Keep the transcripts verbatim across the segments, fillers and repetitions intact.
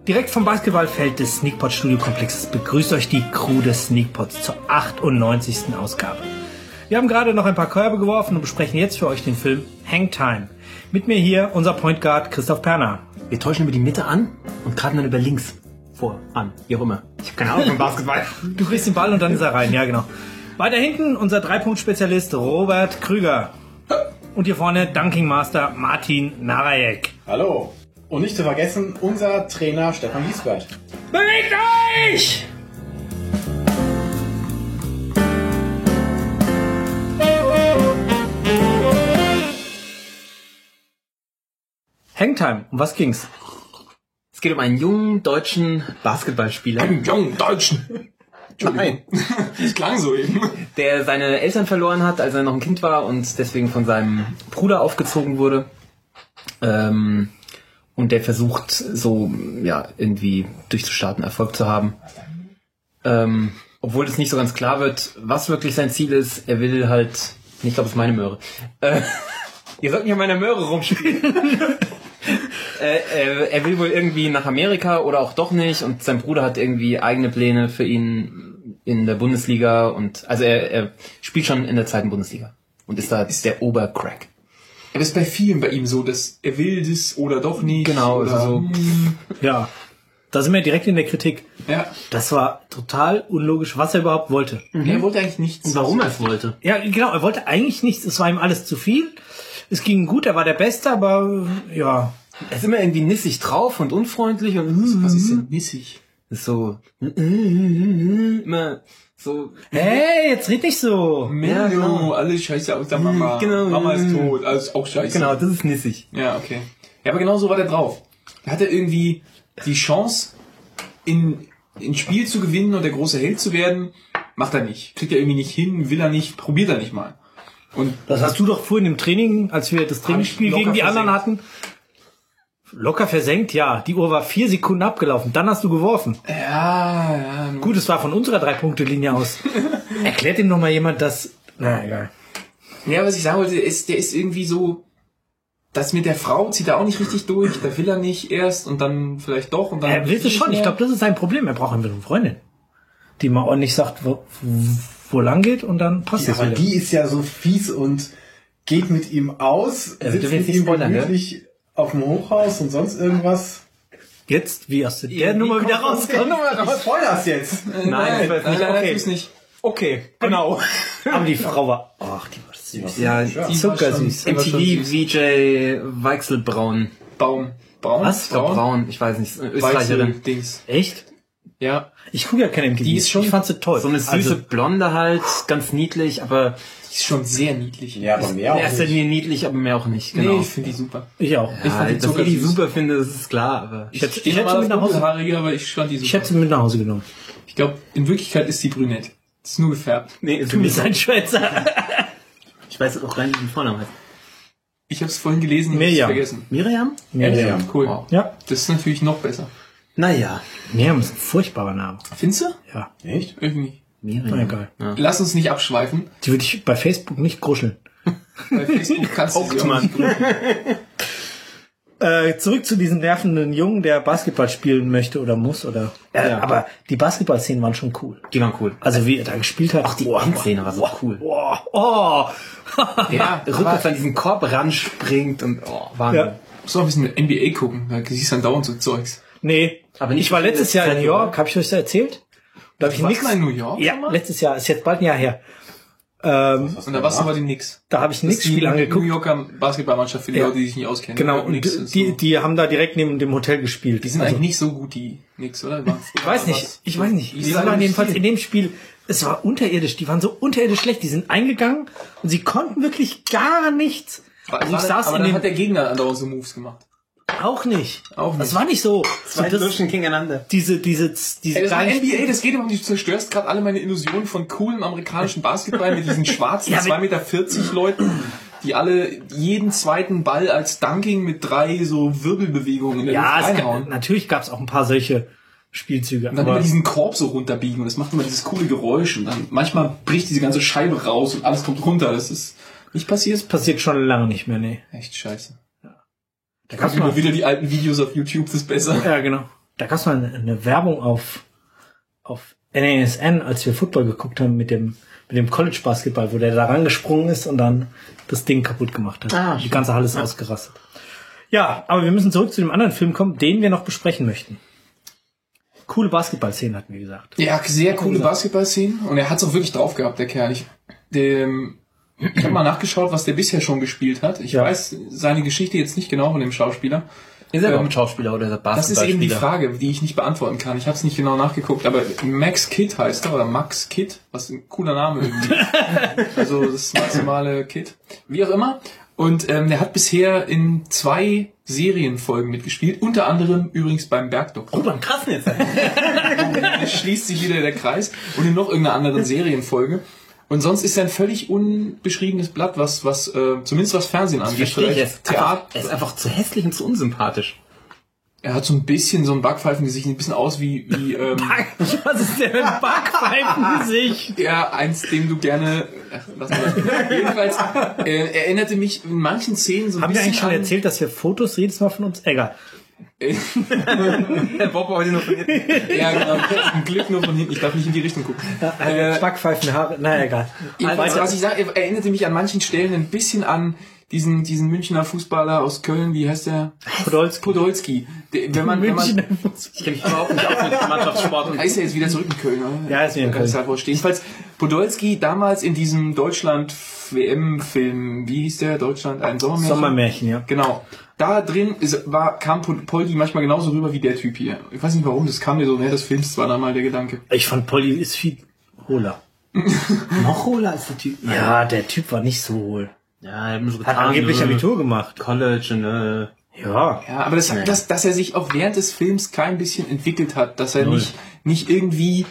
Direkt vom Basketballfeld des Sneakpot Studiokomplexes begrüßt euch die Crew des Sneakpots zur achtundneunzigsten Ausgabe. Wir haben gerade noch ein paar Körbe geworfen und besprechen jetzt für euch den Film Hangtime. Mit mir hier unser Point Guard Christoph Perner. Wir täuschen über die Mitte an und geraten dann über links vor an, wie auch immer. Ich habe keine Ahnung vom Basketball. Du kriegst den Ball und dann ist er rein, ja genau. Weiter hinten unser Drei-Punkt-Spezialist Robert Krüger. Und hier vorne Dunking Master Martin Narajek. Hallo. Und nicht zu vergessen, unser Trainer Stefan Giesbert. Bewegt euch! Hangtime, um was ging's? Es geht um einen jungen deutschen Basketballspieler. Einen jungen Deutschen? Nein, das klang so eben. Der seine Eltern verloren hat, als er noch ein Kind war und deswegen von seinem Bruder aufgezogen wurde. Ähm... Und der versucht so, ja, irgendwie durchzustarten, Erfolg zu haben. Ähm, obwohl es nicht so ganz klar wird, was wirklich sein Ziel ist. Er will halt, ich glaube, es ist meine Möhre. Äh, ihr sollt nicht an meiner Möhre rumspielen. äh, äh, er will wohl irgendwie nach Amerika oder auch doch nicht. Und sein Bruder hat irgendwie eigene Pläne für ihn in der Bundesliga. Und also er, er spielt schon in der zweiten Bundesliga und ist da ist der Obercrack. Aber es ist bei vielen bei ihm so, dass er will das oder doch nicht. Genau, oder also so. Ja, da sind wir direkt in der Kritik. Ja. Das war total unlogisch, was er überhaupt wollte. Mhm. Er wollte eigentlich nichts. Und warum er es wollte. Ja, genau, er wollte eigentlich nichts. Es war ihm alles zu viel. Es ging gut, er war der Beste, aber ja. Er ist immer irgendwie nissig drauf und unfreundlich und was ist denn nissig? Ist so immer so. Hey, jetzt red nicht so. Ja, genau. Alles scheiße aus der Mama. Genau. Mama ist tot, alles auch scheiße. Genau, das ist nissig. Ja, okay. Ja, aber genau so war der drauf. Er hatte irgendwie die Chance, in ein Spiel zu gewinnen und der große Held zu werden. Macht er nicht. Kriegt er irgendwie nicht hin, will er nicht, probiert er nicht mal. Und Das hast du doch vorhin im Training, als wir das Trainingsspiel locker gegen die versenkt. anderen hatten, locker versenkt, ja. Die Uhr war vier Sekunden abgelaufen. Dann hast du geworfen. ja, ja. nun- Gut, es war von unserer Drei-Punkte-Linie aus. Erklärt ihm noch mal jemand, dass... Na, egal. Ja, was ich sagen wollte, ist, der ist irgendwie so, das mit der Frau zieht er auch nicht richtig durch, da will er nicht erst und dann vielleicht doch und dann... Er will es schon. Ich mehr. glaube, das ist sein Problem. Er braucht einfach eine Freundin, die mal ordentlich sagt, wo, wo lang geht und dann passt Ja, es aber wieder. die ist ja so fies und geht mit ihm aus, Ja, sitzt du willst mit nicht ihm spoilern, gemütlich auf dem Hochhaus und sonst irgendwas. Jetzt, wie hast du der Ja, Nummer wie wieder kommt- rausgekommen? Ich spoiler's jetzt. Nein, Nein, nein, nein, nein, okay. tut's nicht. Okay, genau. Aber die Frau war... Ach, die war süß. Ja, Ja. die Zuckersüß. M T V V J Weichselbraun. Baum. Braun? Was? Ich glaub, Braun, ich weiß nicht. Weiße Österreicherin. Dings. Echt? Ja. Ich gucke ja keine M T V. Die ist schon ich fand sie toll. So eine süße Also, Blonde halt, ganz niedlich, aber Die ist schon sehr niedlich. Ja, aber mehr in auch erster nicht. Linie niedlich, aber mehr auch nicht. Nee, Genau. ich finde die super. ich auch. Ich fand die dass ich die zuckersüß. super finde, das ist klar, aber Ich hätte, Ich ich hätte sie mit nach Hause, Haarige, aber ich fand die super. ich hätte sie mit nach Hause genommen. Ich glaube, in Wirklichkeit ist die brünett. Ist nur gefärbt. nee, ist Du bist ein Schwätzer. Ich weiß auch gar nicht, wie den Vornamen heißt. Ich habe es vorhin gelesen und hab's Miriam. vergessen. Miriam? Miriam. Cool. Wow. Ja. Das ist natürlich noch besser. Naja, Miriam ist ein furchtbarer Name. Findest du? Ja, Echt? Irgendwie. Miriam. na egal. Ja. Lass uns nicht abschweifen. Die würde ich bei Facebook nicht kuscheln. Bei Facebook kannst du sie auch nicht gründen. Äh, zurück zu diesem nervenden Jungen, der Basketball spielen möchte oder muss. oder. Äh, Ja. Aber die Basketballszenen waren schon cool. Die waren cool. Also wie er da gespielt hat. Auch die Endszene war so cool. Oh, oh. Ja, rückwärts an diesen Korb ranspringt und oh, Wahnsinn. Ja. Muss auch ein bisschen N B A gucken. Da siehst du dann dauernd so Zeugs. Nee, Aber nicht ich war so viel letztes Jahr in Zeit, New York, oder? habe ich euch das erzählt? Da habe ich Warst nichts. du mal in New York? Ja, schon mal? letztes Jahr, ist jetzt bald ein Jahr her. Ähm, Und da warst du aber die Knicks. da habe ich Das nichts ist die Spiel angeguckt. New Yorker Basketballmannschaft für die Ja. Leute, die sich nicht auskennen. Genau, Die Knicks und ist die, so- die haben da direkt neben dem Hotel gespielt. die sind Also, eigentlich nicht so gut, die Knicks, oder? ich weiß nicht, ich weiß nicht. Die Ich sage waren nicht jedenfalls viel. in dem Spiel, es war unterirdisch, die waren so unterirdisch schlecht, die sind eingegangen und sie konnten wirklich gar nichts. Also ich saß aber in dann dem, hat der Gegner andauernd so Moves gemacht. auch nicht. Auch Das nicht. war nicht so. Zwei so das, Duschen gegeneinander. diese, diese, diese Ey, das war kleinen N B A, das geht überhaupt nicht. Du zerstörst gerade alle meine Illusionen von coolem amerikanischen Basketball mit diesen schwarzen Ja, mit- zwei Meter vierzig Leuten, die alle jeden zweiten Ball als Dunking mit drei so Wirbelbewegungen in der Ja, Luft es gab, reinhauen. natürlich gab es auch ein paar solche Spielzüge. Und dann aber immer diesen Korb so runterbiegen und das macht immer dieses coole Geräusch und dann manchmal bricht diese ganze Scheibe raus und alles kommt runter. Das ist nicht passiert. passiert schon lange nicht mehr, nee. Echt scheiße. Da Da gab's immer mal, wieder die alten Videos auf YouTube, das ist besser. ja, genau. da gab es mal eine, eine Werbung auf, auf N A S N, als wir Football geguckt haben mit dem, mit dem College-Basketball, wo der da rangesprungen ist und dann das Ding kaputt gemacht hat. Ah, die ganze Halle ist ja. ausgerastet. Ja, aber wir müssen zurück zu dem anderen Film kommen, den wir noch besprechen möchten. Coole Basketball-Szenen hatten wir gesagt. Ja, sehr coole Basketball-Szenen und er hat es auch wirklich drauf gehabt, der Kerl. Ich, dem, ich habe mal nachgeschaut, was der bisher schon gespielt hat. Ich ja. weiß seine Geschichte jetzt nicht genau von dem Schauspieler. Ist er überhaupt ähm, Schauspieler oder ist er Basketballspieler? Das ist eben die Frage, die ich nicht beantworten kann. Ich habe es nicht genau nachgeguckt, aber Max Kidd heißt er, oder Max Kidd, was ein cooler Name irgendwie. Also das maximale Kidd. Wie auch immer. Und ähm, der hat bisher in zwei Serienfolgen mitgespielt, unter anderem übrigens beim Bergdoktor. Oh, beim Krassen jetzt. Da schließt sich wieder der Kreis. Und in noch irgendeiner anderen Serienfolge. Und sonst ist er ein völlig unbeschriebenes Blatt, was, was äh, zumindest was Fernsehen angeht. Er ist, Theater. er ist einfach zu hässlich und zu unsympathisch. Er hat so ein bisschen so ein Backpfeifengesicht, ein bisschen aus wie... wie ähm, was ist denn ein Backpfeifengesicht? Ja, eins, dem du gerne... Ach, lass mal. Jedenfalls äh, erinnerte mich in manchen Szenen so ein Haben bisschen wir eigentlich schon an, erzählt, dass wir Fotos jedes Mal von uns... Egal. Der Bob heute nur von hinten. Ja, genau. Ein Glück nur von hinten. Ich darf nicht in die Richtung gucken. Äh, Backpfeifen, Haare... Na, egal. Also, was ich sage, er erinnerte mich an manchen Stellen ein bisschen an diesen diesen Münchner Fußballer aus Köln, wie heißt der? Podolski. Podolski. Der, wenn man, wenn man, ich kenne mich überhaupt nicht aus mit Mannschaftssport. Und heißt er jetzt wieder zurück in Köln, oder? Ja, ist wieder in Köln. Halt jedenfalls Podolski damals in diesem Deutschland-W M-Film, wie hieß der? Deutschland, ein Sommermärchen? Sommermärchen, ja. Genau. Da drin ist, war, kam Poldi manchmal genauso rüber wie der Typ hier. Ich weiß nicht warum, das kam mir so während des Films zwar dann mal der Gedanke. Ich fand Poldi ist viel hohler. Noch hohler als der Typ? Ja, der Typ war nicht so hohl. Ja, er hat, so hat angeblich äh, Abitur gemacht. College und äh, ja. Ja, aber das, ja. Das, dass er sich auch während des Films kein bisschen entwickelt hat, dass er Null. nicht nicht irgendwie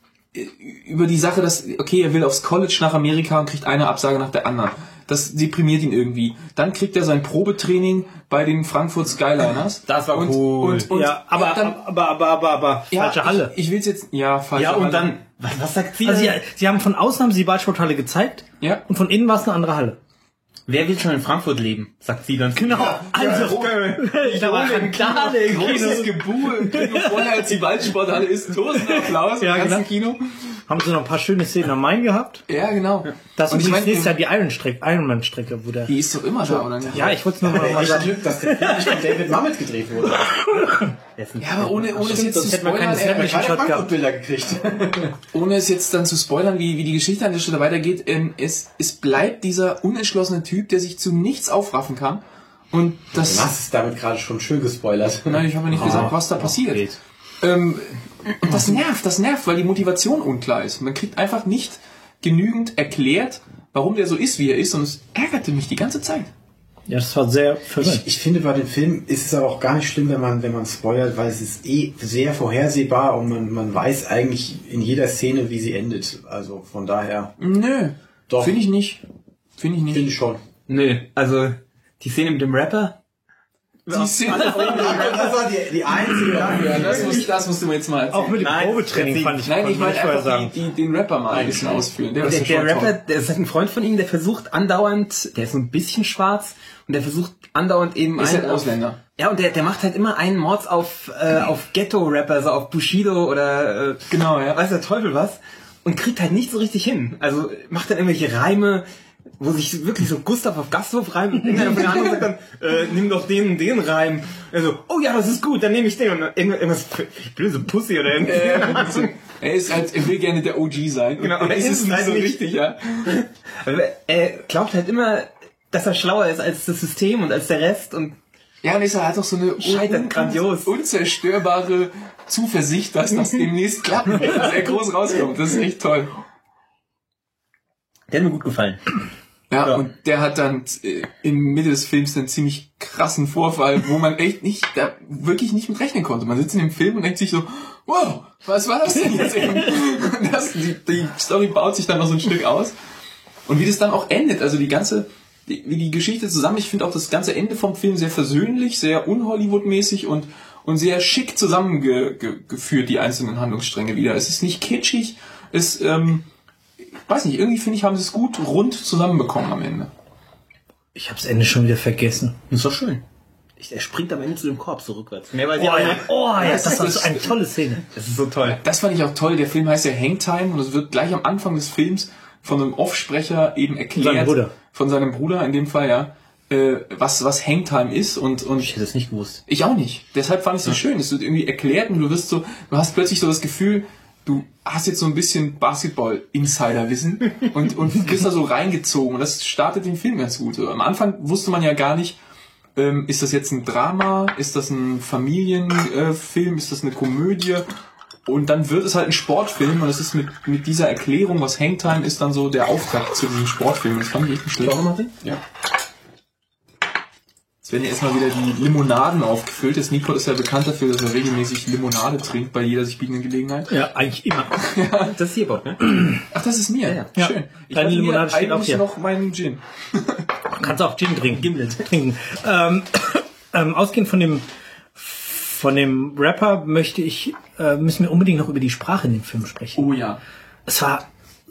über die Sache, dass okay, er will aufs College nach Amerika und kriegt eine Absage nach der anderen. Das deprimiert ihn irgendwie. Dann kriegt er sein Probetraining bei den Frankfurt Skyliners. Das war und, cool. Und, und, ja, aber, ja, dann, aber, aber, aber, aber, ja, falsche Halle. Ich, ich will's jetzt, ja, falsche Halle. Ja, und Halle. dann, was, was sagt sie? Also, sie, sie haben von außen haben sie die Ballsporthalle gezeigt. Ja. Und von innen war es eine andere Halle. Wer will schon in Frankfurt leben? Sagt sie dann. Genau. Ja, also, ich war klar, der großes Gebuhe im Kino vorher, als die Waldsporthalle ist. Tosender Applaus ja, im ganzen genau. Kino. Haben sie noch ein paar schöne Szenen am Main gehabt? Ja, genau. Das und ist ich mein, nächstes Jahr die Iron-Strecke, Ironman-Strecke, wo der... Die ist doch immer da, oder nicht? Ja, ich wollte es nur mal, mal sagen. Glück, dass der Film nicht von David Mamet gedreht wurde. Ja, aber ohne, ohne es jetzt zu hätte man spoilern, keine äh, Snapchat gehabt. Bilder gekriegt. ohne es jetzt dann zu spoilern, wie, wie die Geschichte an der Stelle weitergeht, ähm, es, es bleibt dieser unentschlossene Typ, der sich zu nichts aufraffen kann. Und das... Du hast es damit gerade schon schön gespoilert. Nein, ich habe nicht oh, gesagt, was da passiert. Geht. Ähm, das nervt, das nervt, weil die Motivation unklar ist. Man kriegt einfach nicht genügend erklärt, warum der so ist, wie er ist, und es ärgerte mich die ganze Zeit. Ja, das war sehr verwirrend. Ich, ich finde, bei dem Film ist es aber auch gar nicht schlimm, wenn man, wenn man spoilert, weil es ist eh sehr vorhersehbar und man, man weiß eigentlich in jeder Szene, wie sie endet. Also von daher. Nö, doch. Finde ich nicht. Finde ich nicht. Finde ich schon. Nö, also die Szene mit dem Rapper. Die Szene das war die, die einzige. Ja, das, muss, das musst du mir jetzt mal erzählen. Auch mit dem Nein, Probetraining fand ich. Nein, ich wollte einfach sagen. die, die, den Rapper mal ein bisschen ausführen. Der, der, ist der ja Rapper, toll. der ist ein Freund von ihm, der versucht andauernd, der ist so ein bisschen schwarz und der versucht andauernd eben ist einen halt Ausländer. Auf, ja, und der, der macht halt immer einen Mords auf, äh, auf Ghetto-Rapper, so auf Bushido oder äh, genau, ja. weiß der Teufel was, und kriegt halt nicht so richtig hin. Also macht dann irgendwelche Reime, wo sich wirklich so Gustav auf Gasthof reimt und irgendeiner von den anderen sagt dann, äh, nimm doch den den Reim. Also, oh ja, das ist gut, dann nehme ich den. Und dann irgendwas, blöde Pussy oder irgendwas. Äh, er ist halt, er will gerne der O G sein. Genau, aber ist es nicht halt so nicht. richtig, ja. Er glaubt halt immer, dass er schlauer ist als das System und als der Rest und ja, und ist er hat auch so eine scheitert grandios. unzerstörbare Zuversicht, dass das demnächst klappt, dass er groß rauskommt. Das ist echt toll. Der hat mir gut gefallen. Ja, ja, und der hat dann äh, im Mitte des Films einen ziemlich krassen Vorfall, wo man echt nicht, da wirklich nicht mit rechnen konnte. Man sitzt in dem Film und denkt sich so, wow, was war das denn jetzt eben? Und das, die, die Story baut sich dann noch so ein Stück aus. Und wie das dann auch endet, also die ganze, die, wie die Geschichte zusammen, ich finde auch das ganze Ende vom Film sehr versöhnlich, sehr un-Hollywood-mäßig und, und sehr schick zusammengeführt, die einzelnen Handlungsstränge wieder. Es ist nicht kitschig, es, ähm, weiß nicht, irgendwie finde ich, haben sie es gut rund zusammenbekommen am Ende. Ich habe das Ende schon wieder vergessen. Das ist doch schön. Er springt am Ende zu dem Korb so rückwärts. Mehr weiß Oh ich auch ja, nicht. oh, ja, Das das ist war das- so eine tolle Szene. Das ist so toll. Das fand ich auch toll. Der Film heißt ja Hangtime und es wird gleich am Anfang des Films von einem Offsprecher eben erklärt. Seinem Bruder. Von seinem Bruder in dem Fall, ja. Äh, was, was Hangtime ist und, und Ich hätte es nicht gewusst. ich auch nicht. Deshalb fand ich es so schön. Es wird irgendwie erklärt und du wirst so, du hast plötzlich so das Gefühl, du hast jetzt so ein bisschen Basketball-Insider-Wissen und, und bist da so reingezogen und das startet den Film ganz gut. Am Anfang wusste man ja gar nicht, ähm, ist das jetzt ein Drama, ist das ein Familienfilm, äh, ist das eine Komödie und dann wird es halt ein Sportfilm und es ist mit, mit dieser Erklärung, was Hangtime ist, dann so der Auftakt zu diesem Sportfilm. Das fand ich echt nicht schlecht. Ja. Jetzt werden ja erstmal wieder die Limonaden aufgefüllt. Der Sneakpot ist ja bekannt dafür, dass er regelmäßig Limonade trinkt bei jeder sich bietenden Gelegenheit. Ja, eigentlich immer. Das ist hier Bock, ne? Ach, das ist mir. Ja, ja. Schön. Ich Deine hatte mir Limonade steht auch eigentlich hier. noch meinen Gin. Kannst auch Gin trinken. Gimlet trinken. Ähm, ähm, ausgehend von dem von dem Rapper möchte ich äh, müssen wir unbedingt noch über die Sprache in dem Film sprechen. Oh ja. Es war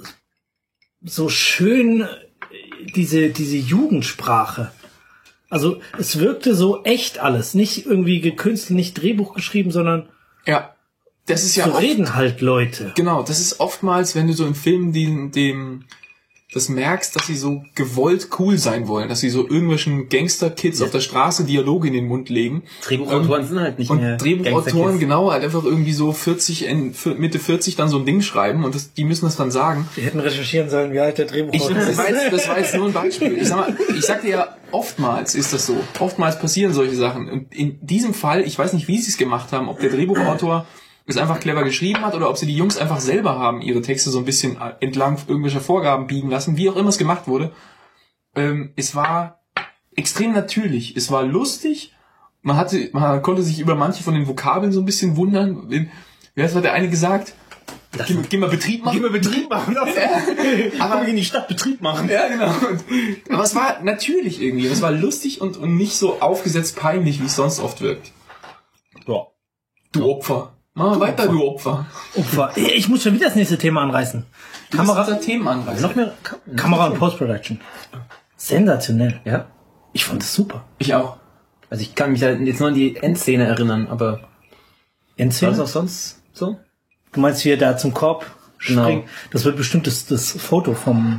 so schön, äh, diese diese Jugendsprache. Also es wirkte so echt alles, nicht irgendwie gekünstelt, nicht Drehbuch geschrieben, sondern Ja. Das ist ja so oft, reden halt Leute. genau, das ist oftmals, wenn du so im Film den, dem, das merkst, dass sie so gewollt cool sein wollen, dass sie so irgendwelchen Gangster-Kids Ja. auf der Straße Dialoge in den Mund legen. Drehbuchautoren sind halt nicht Und mehr Drehbuchautoren, Gangsterkids. genau, halt einfach irgendwie so vierzig, in, Mitte vierzig dann so ein Ding schreiben und das, die müssen das dann sagen. Die hätten recherchieren sollen, wie alt der Ich, Drehbuchautor das, ist. war jetzt, das war jetzt nur ein Beispiel. Ich sag mal, ich sagte ja, oftmals ist das so. Oftmals passieren solche Sachen. Und in diesem Fall, ich weiß nicht, wie sie es gemacht haben, ob der Drehbuchautor es einfach clever geschrieben hat oder ob sie die Jungs einfach selber haben ihre Texte so ein bisschen entlang irgendwelcher Vorgaben biegen lassen, wie auch immer es gemacht wurde. Ähm, es war extrem natürlich. Es war lustig. Man hatte, man konnte sich über manche von den Vokabeln so ein bisschen wundern. Wie hat der eine gesagt? Geh, geh mal Betrieb machen. Geh mal Betrieb machen. Aber in die Stadt Betrieb machen. ja, genau. Und, aber es war natürlich irgendwie. Es war lustig und, und nicht so aufgesetzt peinlich, wie es sonst oft wirkt. Ja. Du Opfer. Mach mal weiter, du Opfer. Opfer. Ich muss schon wieder das nächste Thema anreißen. Du Kamera, bist unser Themenanreißer. Noch mehr Ka- Kamera und Post-Production. Sensationell. Ja. Ich fand das super. Ich auch. Also ich kann mich halt jetzt nur an die Endszene erinnern, aber war Endszene? das auch sonst so? Du meinst, wie er da zum Korb Genau. springt? Das wird bestimmt das, das Foto vom,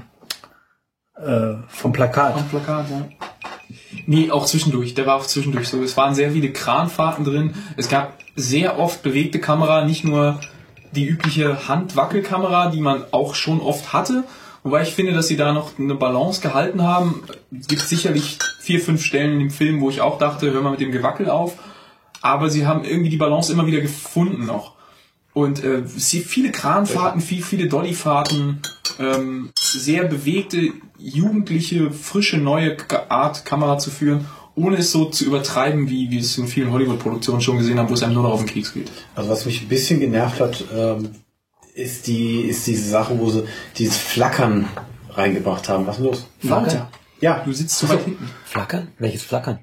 äh, vom Plakat. Am Plakat, ja. Nee, auch zwischendurch. Der war auch zwischendurch so. Es waren sehr viele Kranfahrten drin. Es gab sehr oft bewegte Kamera, nicht nur die übliche Handwackelkamera, die man auch schon oft hatte. Wobei ich finde, dass sie da noch eine Balance gehalten haben. Es gibt sicherlich vier, fünf Stellen in dem Film, wo ich auch dachte, hör mal mit dem Gewackel auf. Aber sie haben irgendwie die Balance immer wieder gefunden noch. Und äh, sie, viele Kranfahrten, viel, viele Dollyfahrten, ähm, sehr bewegte, jugendliche, frische, neue K- Art, Kamera zu führen, ohne es so zu übertreiben, wie wir es in vielen Hollywood-Produktionen schon gesehen haben, wo es einem nur noch auf den Keks geht. Also was mich ein bisschen genervt hat, ähm, ist die ist diese Sache, wo sie dieses Flackern reingebracht haben. Was ist los? Lauter. Ja, Du sitzt zu weit hinten. Flackern? Welches Flackern?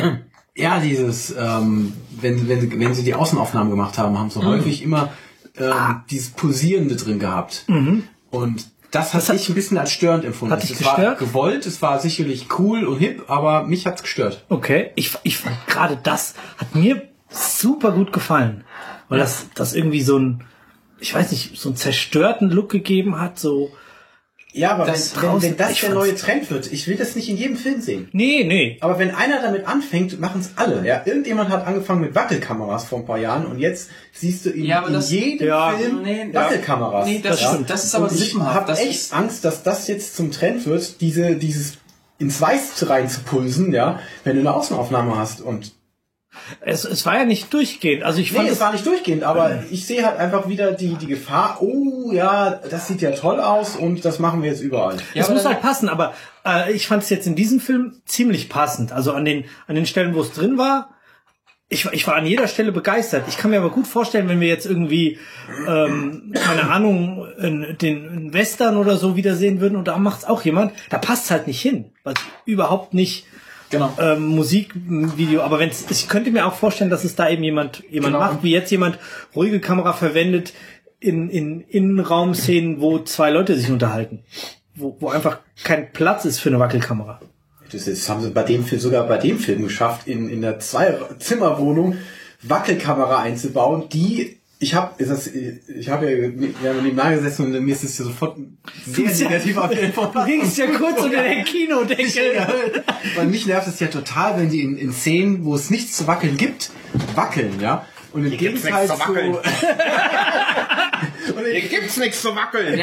ja, dieses, ähm, wenn, wenn, sie- wenn sie die Außenaufnahmen gemacht haben, haben sie häufig immer ähm, dieses Pulsierende drin gehabt. Und das hat ich ein bisschen als störend empfunden. Hat dich es war gestört? gewollt, es war sicherlich cool und hip, aber mich hat's gestört. Okay. Ich, ich fand gerade das hat mir super gut gefallen. Weil das, das irgendwie so ein, ich weiß nicht, so einen zerstörten Look gegeben hat, so. Ja, aber Das wenn, wenn, draußen- wenn das ich der fand's- neue Trend wird, ich will das nicht in jedem Film sehen. Nee, nee. Aber wenn einer damit anfängt, machen es alle. Ja, irgendjemand hat angefangen mit Wackelkameras vor ein paar Jahren und jetzt siehst du in, Ja, aber in das- jedem ja, Film nee, Wackelkameras. Nee, das, Das stimmt. Das ist aber und ich sippenhaft. habe Das echt ist, Angst, dass das jetzt zum Trend wird, diese dieses ins Weiß reinzupulsen, ja, wenn du eine Außenaufnahme hast. Und Es, es war ja nicht durchgehend. Also ich nee, fand es es war nicht durchgehend, aber ich sehe halt einfach wieder die die Gefahr. Oh ja, das sieht ja toll aus und das machen wir jetzt überall. Ja, es aber muss dann- halt passen, aber äh, ich fand es jetzt in diesem Film ziemlich passend. Also an den an den Stellen, wo es drin war, ich, war- ich war an jeder Stelle begeistert. Ich kann mir aber gut vorstellen, wenn wir jetzt irgendwie, ähm, keine Ahnung, in, den in Western oder so wiedersehen würden und da macht's auch jemand, da passt's halt nicht hin, weil überhaupt nicht genau. ähm, Musikvideo. Aber wenn's, ich könnte mir auch vorstellen, dass es da eben jemand jemand Genau. macht, wie jetzt jemand ruhige Kamera verwendet in in Innenraumszenen, wo zwei Leute sich unterhalten, wo wo einfach kein Platz ist für eine Wackelkamera. Das, ist, das haben sie bei dem Film, sogar bei dem Film geschafft, in, in der Zwei-Zimmer-Wohnung Wackelkamera einzubauen, die ich habe ich habe ja, wir haben nebeneinander gesessen und mir ist es ja sofort ein sehr negativer Film von. Du hängst ja kurz unter den Kinodeckel. Ja, weil mich nervt es ja total, wenn die in, in Szenen, wo es nichts zu wackeln gibt, wackeln, ja. Und im Gegenteil zu wackeln. Hier gibt's nichts zu wackeln.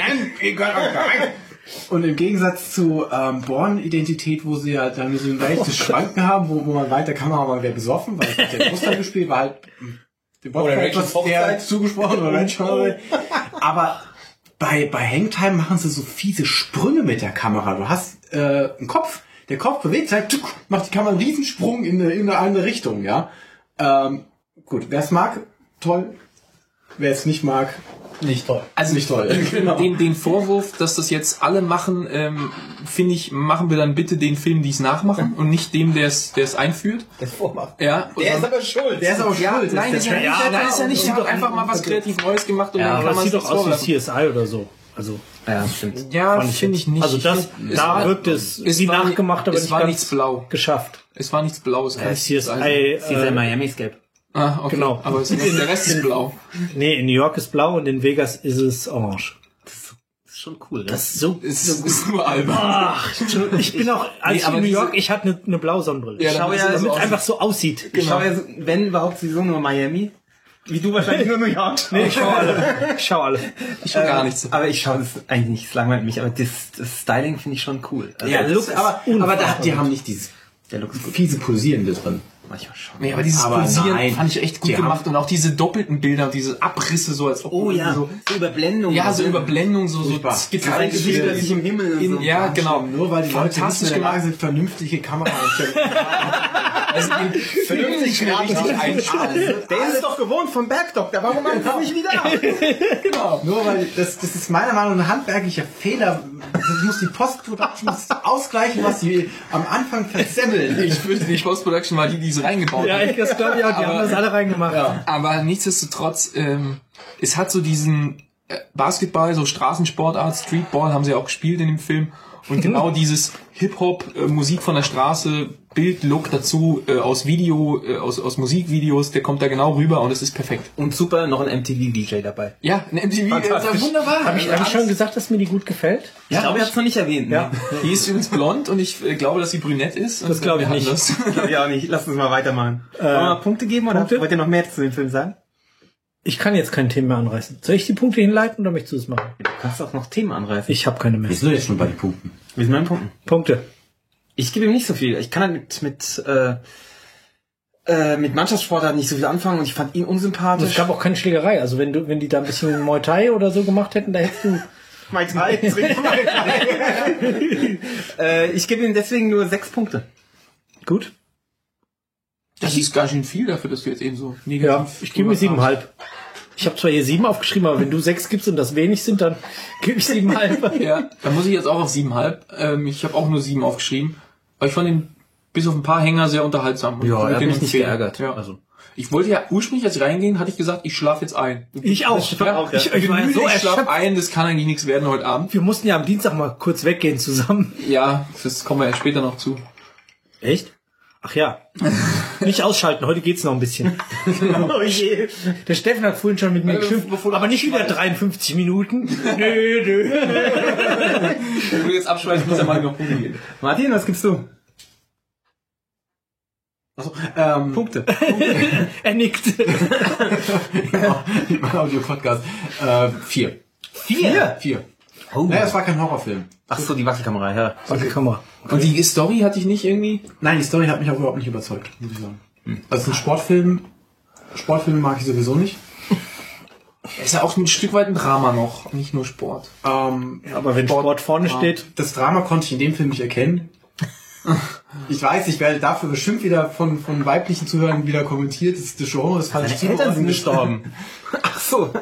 Und im Gegensatz zu ähm, Born-Identität, wo sie ja dann so ein leichtes Schwanken haben, wo, wo man weiter Kameramann wäre besoffen, weil es hat der Großteil gespielt, war halt dem Bob etwas der zugesprochen oder Rachel. Aber bei, bei Hangtime machen sie so fiese Sprünge mit der Kamera. Du hast äh, einen Kopf, der Kopf bewegt sich, halt, macht die Kamera einen Riesensprung in eine, in eine andere Richtung, ja. Ähm, gut, wer es mag, toll. Wer es nicht mag, nicht toll. Also nicht toll. Genau. Den, den Vorwurf, dass das jetzt alle machen, ähm, finde ich, machen wir dann bitte den Film, die es nachmachen und nicht dem, der es der es einführt. Das vormacht. Ja. Der ist aber schuld. Der ist aber ja, schuld. Nein, das ist ja, ja, da ist ja nicht. Sie hat einfach mal was kreativ Neues gemacht und ja, dann aber kann man das sieht es doch aus wie C S I oder so. Also ja, stimmt. Ja, finde ich nicht. Also das, ich, da wirkt es, es wie war, nachgemacht, aber es nicht war ganz nichts blau. geschafft. Es war nichts Blaues. Ja, C S I, Sie äh, sind Miami Escape. Ah, okay. Genau. Aber es ist, der Rest ist blau. Nee, in New York ist blau und in Vegas ist es orange. Das ist schon cool, ne? Das ist so, Es so ist nur albern. Ach, ich bin auch, als Nee, ich aber in New diese- York, ich hatte eine, eine blaue Sonnenbrille. Ja, Ich dann schaue ist ja, es damit so es einfach so aussieht. Ich schaue ja, so- wenn überhaupt, sowieso nur Miami. Wie du wahrscheinlich nur New York. Nee, ich schaue alle. Ich schaue alle. Ich schon gar nichts. Aber ich schaue das eigentlich nicht, es langweilt mich, aber das, das Styling finde ich schon cool. Also Ja, der Look, ist aber, aber da, die haben nicht dieses der Look ist gut. fiese Pulsierende drin. Manchmal schon. Nee, aber dieses Aber Pulsieren nein. fand ich echt gut Die gemacht haben- und auch diese doppelten Bilder, diese Abrisse so als ob Oh ja, so, so Überblendung. ja, so Überblendung, so, so Furchtbar. geteilt. Gesicht plötzlich im Himmel und In, so. ja, genau. Nur weil die Leute nicht Fantastisch in der Lage gemacht. sind, vernünftige Kameraeinstellungen Also den Film nicht mehr richtig einschalten. Der ist es doch gewohnt vom Bergdoktor, warum macht er nicht wieder? Genau. Nur weil das, das ist meiner Meinung nach ein handwerklicher Fehler. Das muss die Post-Production ausgleichen, was sie am Anfang versemmeln. Ich fürchte, die Post-Production war die, die es reingebaut Ja, hat. ich, das glaube ich auch, die Aber- haben das alle reingemacht. Aber nichtsdestotrotz, ähm, es hat so diesen äh, Basketball, so Straßensportart, Streetball haben sie auch gespielt in dem Film. Und genau dieses Hip-Hop, äh, Musik von der Straße, Bild-Look dazu äh, aus Video, äh, aus, aus Musikvideos, der kommt da genau rüber und es ist perfekt. Und super, noch ein M T V-V J dabei. Ja, ein M T V, ist ja wunderbar. Habe ich, hab ich schon gesagt, dass mir die gut gefällt? Ich glaube, ich habe es noch nicht erwähnt. Ja. Die ist übrigens blond und ich äh, glaube, dass sie brünett ist. Das glaube ich Wir nicht. hatten das. Ja, nicht. Lass uns mal weitermachen. Wollen wir mal Punkte geben oder Punkte? wollt ihr noch mehr zu dem Film sagen? Ich kann jetzt kein Thema mehr anreißen. Soll ich die Punkte hinleiten oder möchtest du es machen? Du kannst auch noch Themen anreißen. Ich habe keine mehr. Wir sind doch jetzt schon bei den Punkten. Wir sind bei den Punkten. Punkte. Ich gebe ihm nicht so viel. Ich kann halt mit, mit, äh, äh, mit Mannschaftssport nicht so viel anfangen und ich fand ihn Und unsympathisch. es gab auch keine Schlägerei. Also wenn du, wenn die da ein bisschen Muay Thai oder so gemacht hätten, da hättest du... Mai Tai. äh, ich gebe ihm deswegen nur sechs Punkte. Gut. Das ist ganz schön viel dafür, dass du jetzt eben so negativ... Ja, ich gebe mir siebeneinhalb. Ich habe zwar hier sieben aufgeschrieben, aber wenn du sechs gibst und das wenig sind, dann gebe ich siebeneinhalb. Ja, da muss ich jetzt auch auf siebeneinhalb. Ähm, ich habe auch nur sieben aufgeschrieben. Aber ich fand ihn bis auf ein paar Hänger sehr unterhaltsam. Und Ja, würde er hat den mich nicht empfehlen. geärgert. Ja. Also. Ich wollte ja ursprünglich, als ich reingehen, hatte ich gesagt, ich schlafe jetzt ein. Ich auch. Ja, Ich, ich war ja müde, so ich schlafe erschöpft. ein, das kann eigentlich nichts werden heute Abend. Wir mussten ja am Dienstag mal kurz weggehen zusammen. Ja, das kommen wir ja später noch zu. Echt? Ach ja. Nicht ausschalten, heute geht's noch ein bisschen. Oh je. Der Steffen hat vorhin schon mit mir Äh, geschimpft, bevor du aber nicht wieder abschweifst. dreiundfünfzig Minuten. Nö, nö. Wenn du jetzt abschweifen musst, dann mal noch Punkte geben. Martin, was gibst du? Achso, ähm, Punkte. Er nickt. genau, mein Audio-Podcast. Äh, vier. Vier? Vier. Oh. Naja, es war kein Horrorfilm. Ach so, die Wackelkamera, ja. Okay, Kamera. Und die Story hatte ich nicht irgendwie... Nein, die Story hat mich auch überhaupt nicht überzeugt, muss ich sagen. Also ein Sportfilm, Sportfilme mag ich sowieso nicht. Ist ja auch ein Stück weit ein Drama noch, nicht nur Sport. Ähm, Aber wenn Sport vorne steht, das Drama konnte ich in dem Film nicht erkennen. Ich weiß, ich werde dafür bestimmt wieder von, von weiblichen Zuhörern wieder kommentiert. Das, das Genre ist falsch Deine Eltern sind gestorben. Ach so.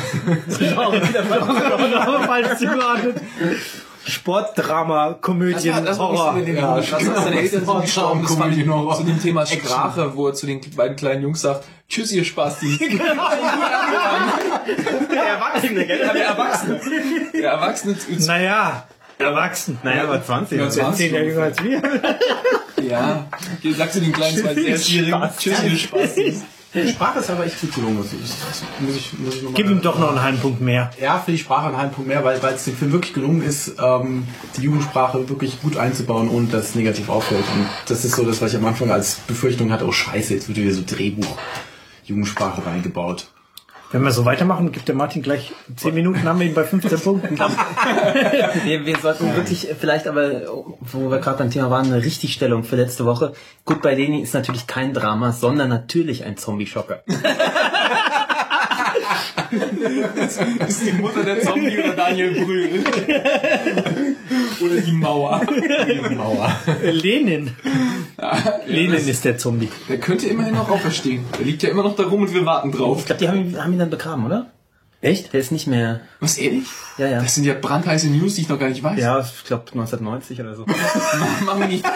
falsch zugeordnet. Sportdrama, Komödien, Horror. Ja, Das ist seine Eltern sind gestorben. Das fand ich Comedy, Horror. zu dem Thema Sprache, wo er zu den beiden kleinen Jungs sagt, tschüss, ihr Spasti. Der Erwachsene, gell? Ja, der Erwachsene. Der Erwachsene. Naja, Erwachsen. Naja, aber zwanzig. Ja, Wir sind zwanzig zehn Jahre jünger als wir. Ja, hier sagst du den kleinen zwei Sechsjährigen, tschüss, viel Spaß. Die Sprache ist aber echt gut gelungen. Muss ich, muss ich, muss ich noch mal Gib ihm doch noch einen halben Punkt mehr. Ja, für die Sprache einen halben Punkt mehr, weil weil es dem Film wirklich gelungen ist, ähm, die Jugendsprache wirklich gut einzubauen, ohne dass es negativ auffällt. Und das ist so das, was ich am Anfang als Befürchtung hatte, oh scheiße, jetzt wird wieder so Drehbuch Jugendsprache reingebaut. Wenn wir so weitermachen, gibt der Martin gleich zehn Minuten, haben wir ihn bei fünfzehn Punkten. wir, wir sollten wirklich vielleicht aber, wo wir gerade beim Thema waren, eine Richtigstellung für letzte Woche. Goodbye Lenin ist natürlich kein Drama, sondern natürlich ein Zombie-Schocker. Ist die Mutter der Zombie oder Daniel Brühl? Oder die Mauer. Die Mauer. Lenin. Ja, Lenin das, ist der Zombie. der könnte immerhin noch auferstehen. Der liegt ja immer noch da rum und wir warten drauf. Ich glaube, die haben ihn, haben ihn dann begraben, oder? Echt? Der ist nicht mehr... Was, ehrlich? Ja, ja. Das sind ja brandheiße News, die ich noch gar nicht weiß. Ja, ich glaube neunzehnhundertneunzig oder so. Mach mich nicht.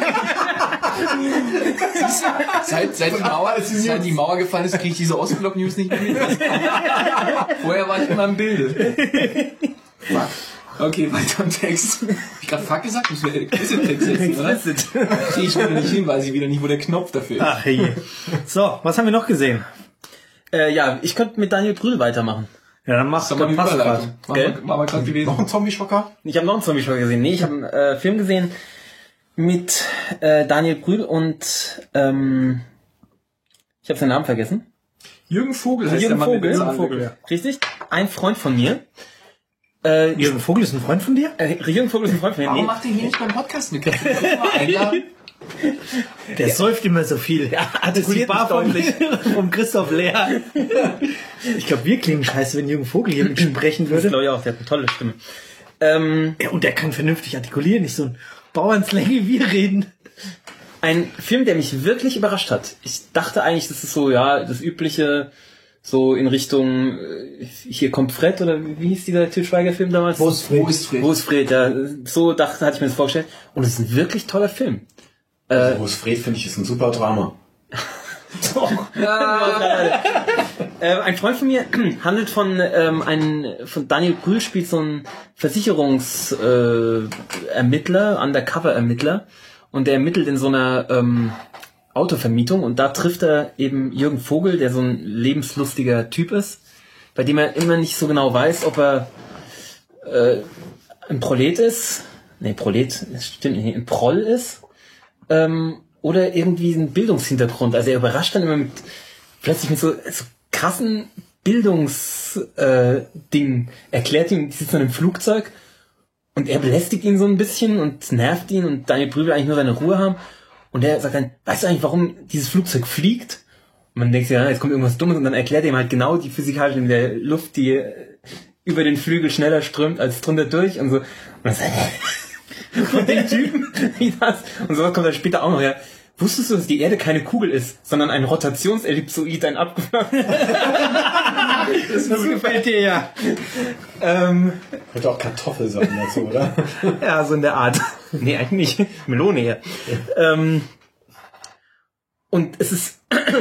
seit, seit, die Mauer, seit die Mauer gefallen ist, kriege ich diese Ostblock-News nicht mehr mit. Vorher war ich immer im Bilde. Fuck. Okay, weiter im Text. Hab ich gerade Fuck gesagt? Müssen wir Explicit-Text setzen, oder? Kriege ich wieder nicht hin, weiß ich wieder nicht, wo der Knopf dafür ist. Ach je. So, was haben wir noch gesehen? Äh, ja, ich könnte mit Daniel Brühl weitermachen. Ja, dann mach Das ist aber eine passt Überleitung. grad. Gell? War mal gerade gewesen. Noch ein Zombie-Schocker? Ich habe noch einen Zombie-Show gesehen. Nee, ich habe einen äh, Film gesehen mit äh, Daniel Brühl und ähm, ich habe seinen Namen vergessen. Jürgen Vogel heißt Jürgen der Mann mit Vogel. der Jürgen Zahnlücke. Vogel, ja. Richtig? Ein Freund von mir. Äh, Jürgen Vogel ist ein Freund von dir? äh, Jürgen Vogel ist ein Freund von mir. Warum Nee. macht ihr hier nicht beim Podcast mit? Kannst du mich mal einladen? Der säuft immer so viel. Ja, das ist die artikuliert Bar nicht von, von Christoph Lehr. Ich glaube, wir klingen scheiße, wenn Jürgen Vogel hier mitsprechen Das würde. glaube ich auch, der hat eine tolle Stimme. Ähm, Ja, und der kann vernünftig artikulieren, nicht so ein Bauernslang wie wir reden. ein Film, der mich wirklich überrascht hat. Ich dachte eigentlich, das ist so, ja, das übliche, so in Richtung, äh, hier kommt Fred, oder wie hieß dieser Til Schweiger-Film damals? Wo ist Fred? Wo ist Fred? Wo ist Fred? Ja, so dachte, hatte ich mir das vorgestellt. Und es ist ein wirklich toller Film. Also, Wo ist Fred, finde ich, ist ein super Drama. äh, ein Freund von mir handelt von ähm, ein von Daniel Brühl spielt so ein Versicherungsermittler, äh, Ermittler, Undercover-Ermittler, und der ermittelt in so einer ähm, Autovermietung, und da trifft er eben Jürgen Vogel, der so ein lebenslustiger Typ ist, bei dem er immer nicht so genau weiß, ob er äh, ein Prolet ist, nee, Prolet, das stimmt nicht, ein Proll ist, ähm, oder irgendwie ein Bildungshintergrund. Also er überrascht dann immer mit, plötzlich mit so, so krassen Bildungsdingen. Äh, Dingen. Erklärt ihm, die sitzen in einem Flugzeug und er belästigt ihn so ein bisschen und nervt ihn, und Daniel Brühl will eigentlich nur seine Ruhe haben. Und er sagt dann, weißt du eigentlich, warum dieses Flugzeug fliegt? Und man denkt sich, ja, jetzt kommt irgendwas Dummes, und dann erklärt er ihm halt genau die physikalische in der Luft, die über den Flügel schneller strömt als drunter durch und so. Und dann sagt er, von den Typen, wie das? Und sowas kommt dann später auch noch her. Wusstest du, dass die Erde keine Kugel ist, sondern ein Rotationsellipsoid, ein abgeflacht? Das gefällt dir ja. Ähm, Könnte auch Kartoffel sein dazu, oder? Ja, so in der Art. Nee, eigentlich nicht. Melone her. Ähm, und es ist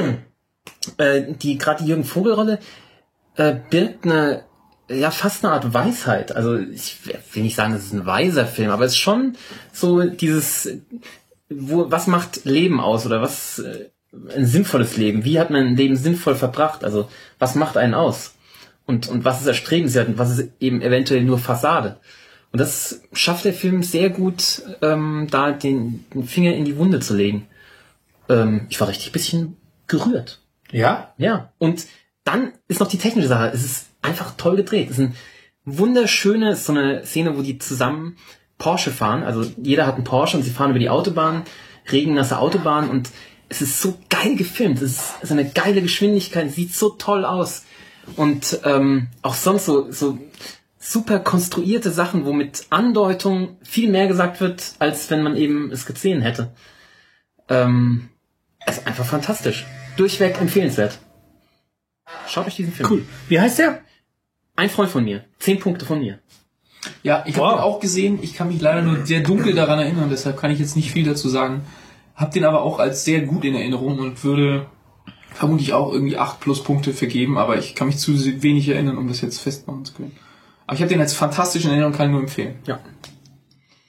äh, die gerade die Jürgen Vogel-Rolle äh, birgt eine, ja, fast eine Art Weisheit. Also ich will nicht sagen, es ist ein weiser Film, aber es ist schon so dieses, wo, was macht Leben aus, oder was äh, ein sinnvolles Leben? Wie hat man ein Leben sinnvoll verbracht? Also was macht einen aus? Und, und was ist erstrebenswert und was ist eben eventuell nur Fassade? Und das schafft der Film sehr gut, ähm, da den, den Finger in die Wunde zu legen. Ähm, ich war richtig ein bisschen gerührt. ja? Ja. Und dann ist noch die technische Sache. Es ist einfach toll gedreht. Es ist eine wunderschöne, es ist so eine Szene, wo die zusammen Porsche fahren. Also jeder hat einen Porsche und sie fahren über die Autobahn, regennasse Autobahn, und es ist so geil gefilmt. Es ist so eine geile Geschwindigkeit. Es sieht so toll aus. Und ähm, auch sonst so, so super konstruierte Sachen, wo mit Andeutung viel mehr gesagt wird, als wenn man eben es gesehen hätte. Ähm, es ist einfach fantastisch. Durchweg empfehlenswert. Schaut euch diesen Film Cool. Wie heißt der? Ein Freund von mir. Zehn Punkte von mir. Ja, ich habe Wow. den auch gesehen. Ich kann mich leider nur sehr dunkel daran erinnern, deshalb kann ich jetzt nicht viel dazu sagen. Hab den aber auch als sehr gut in Erinnerung und würde vermutlich auch irgendwie acht Pluspunkte vergeben, aber ich kann mich zu wenig erinnern, um das jetzt festmachen zu können. Aber ich habe den als fantastisch in Erinnerung, kann ich nur empfehlen. Ja.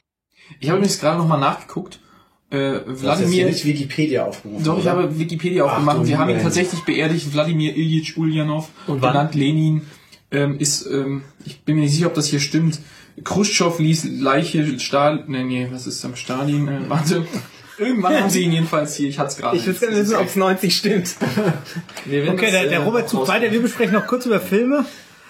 Ich habe übrigens gerade nochmal nachgeguckt. Äh, Du hast Wladimir... ja nicht Wikipedia aufgerufen. Doch, ich oder? habe Wikipedia aufgemacht. du Wir haben ihn Mensch. tatsächlich beerdigt. Wladimir Iljitsch Ulyanov, Und wann? genannt Lenin, ähm, ist, ähm, ich bin mir nicht sicher, ob das hier stimmt. Khrushchev ließ Leiche Stalin, nee, nee, was ist am Stalin? Äh, warte. Irgendwann haben sie ihn jedenfalls hier. Ich hatte es gerade. Ich will gerne wissen, ob es neunzig stimmt. Wir werden Okay, das, der, der äh, Robert sucht weiter. Wir besprechen noch kurz über Filme.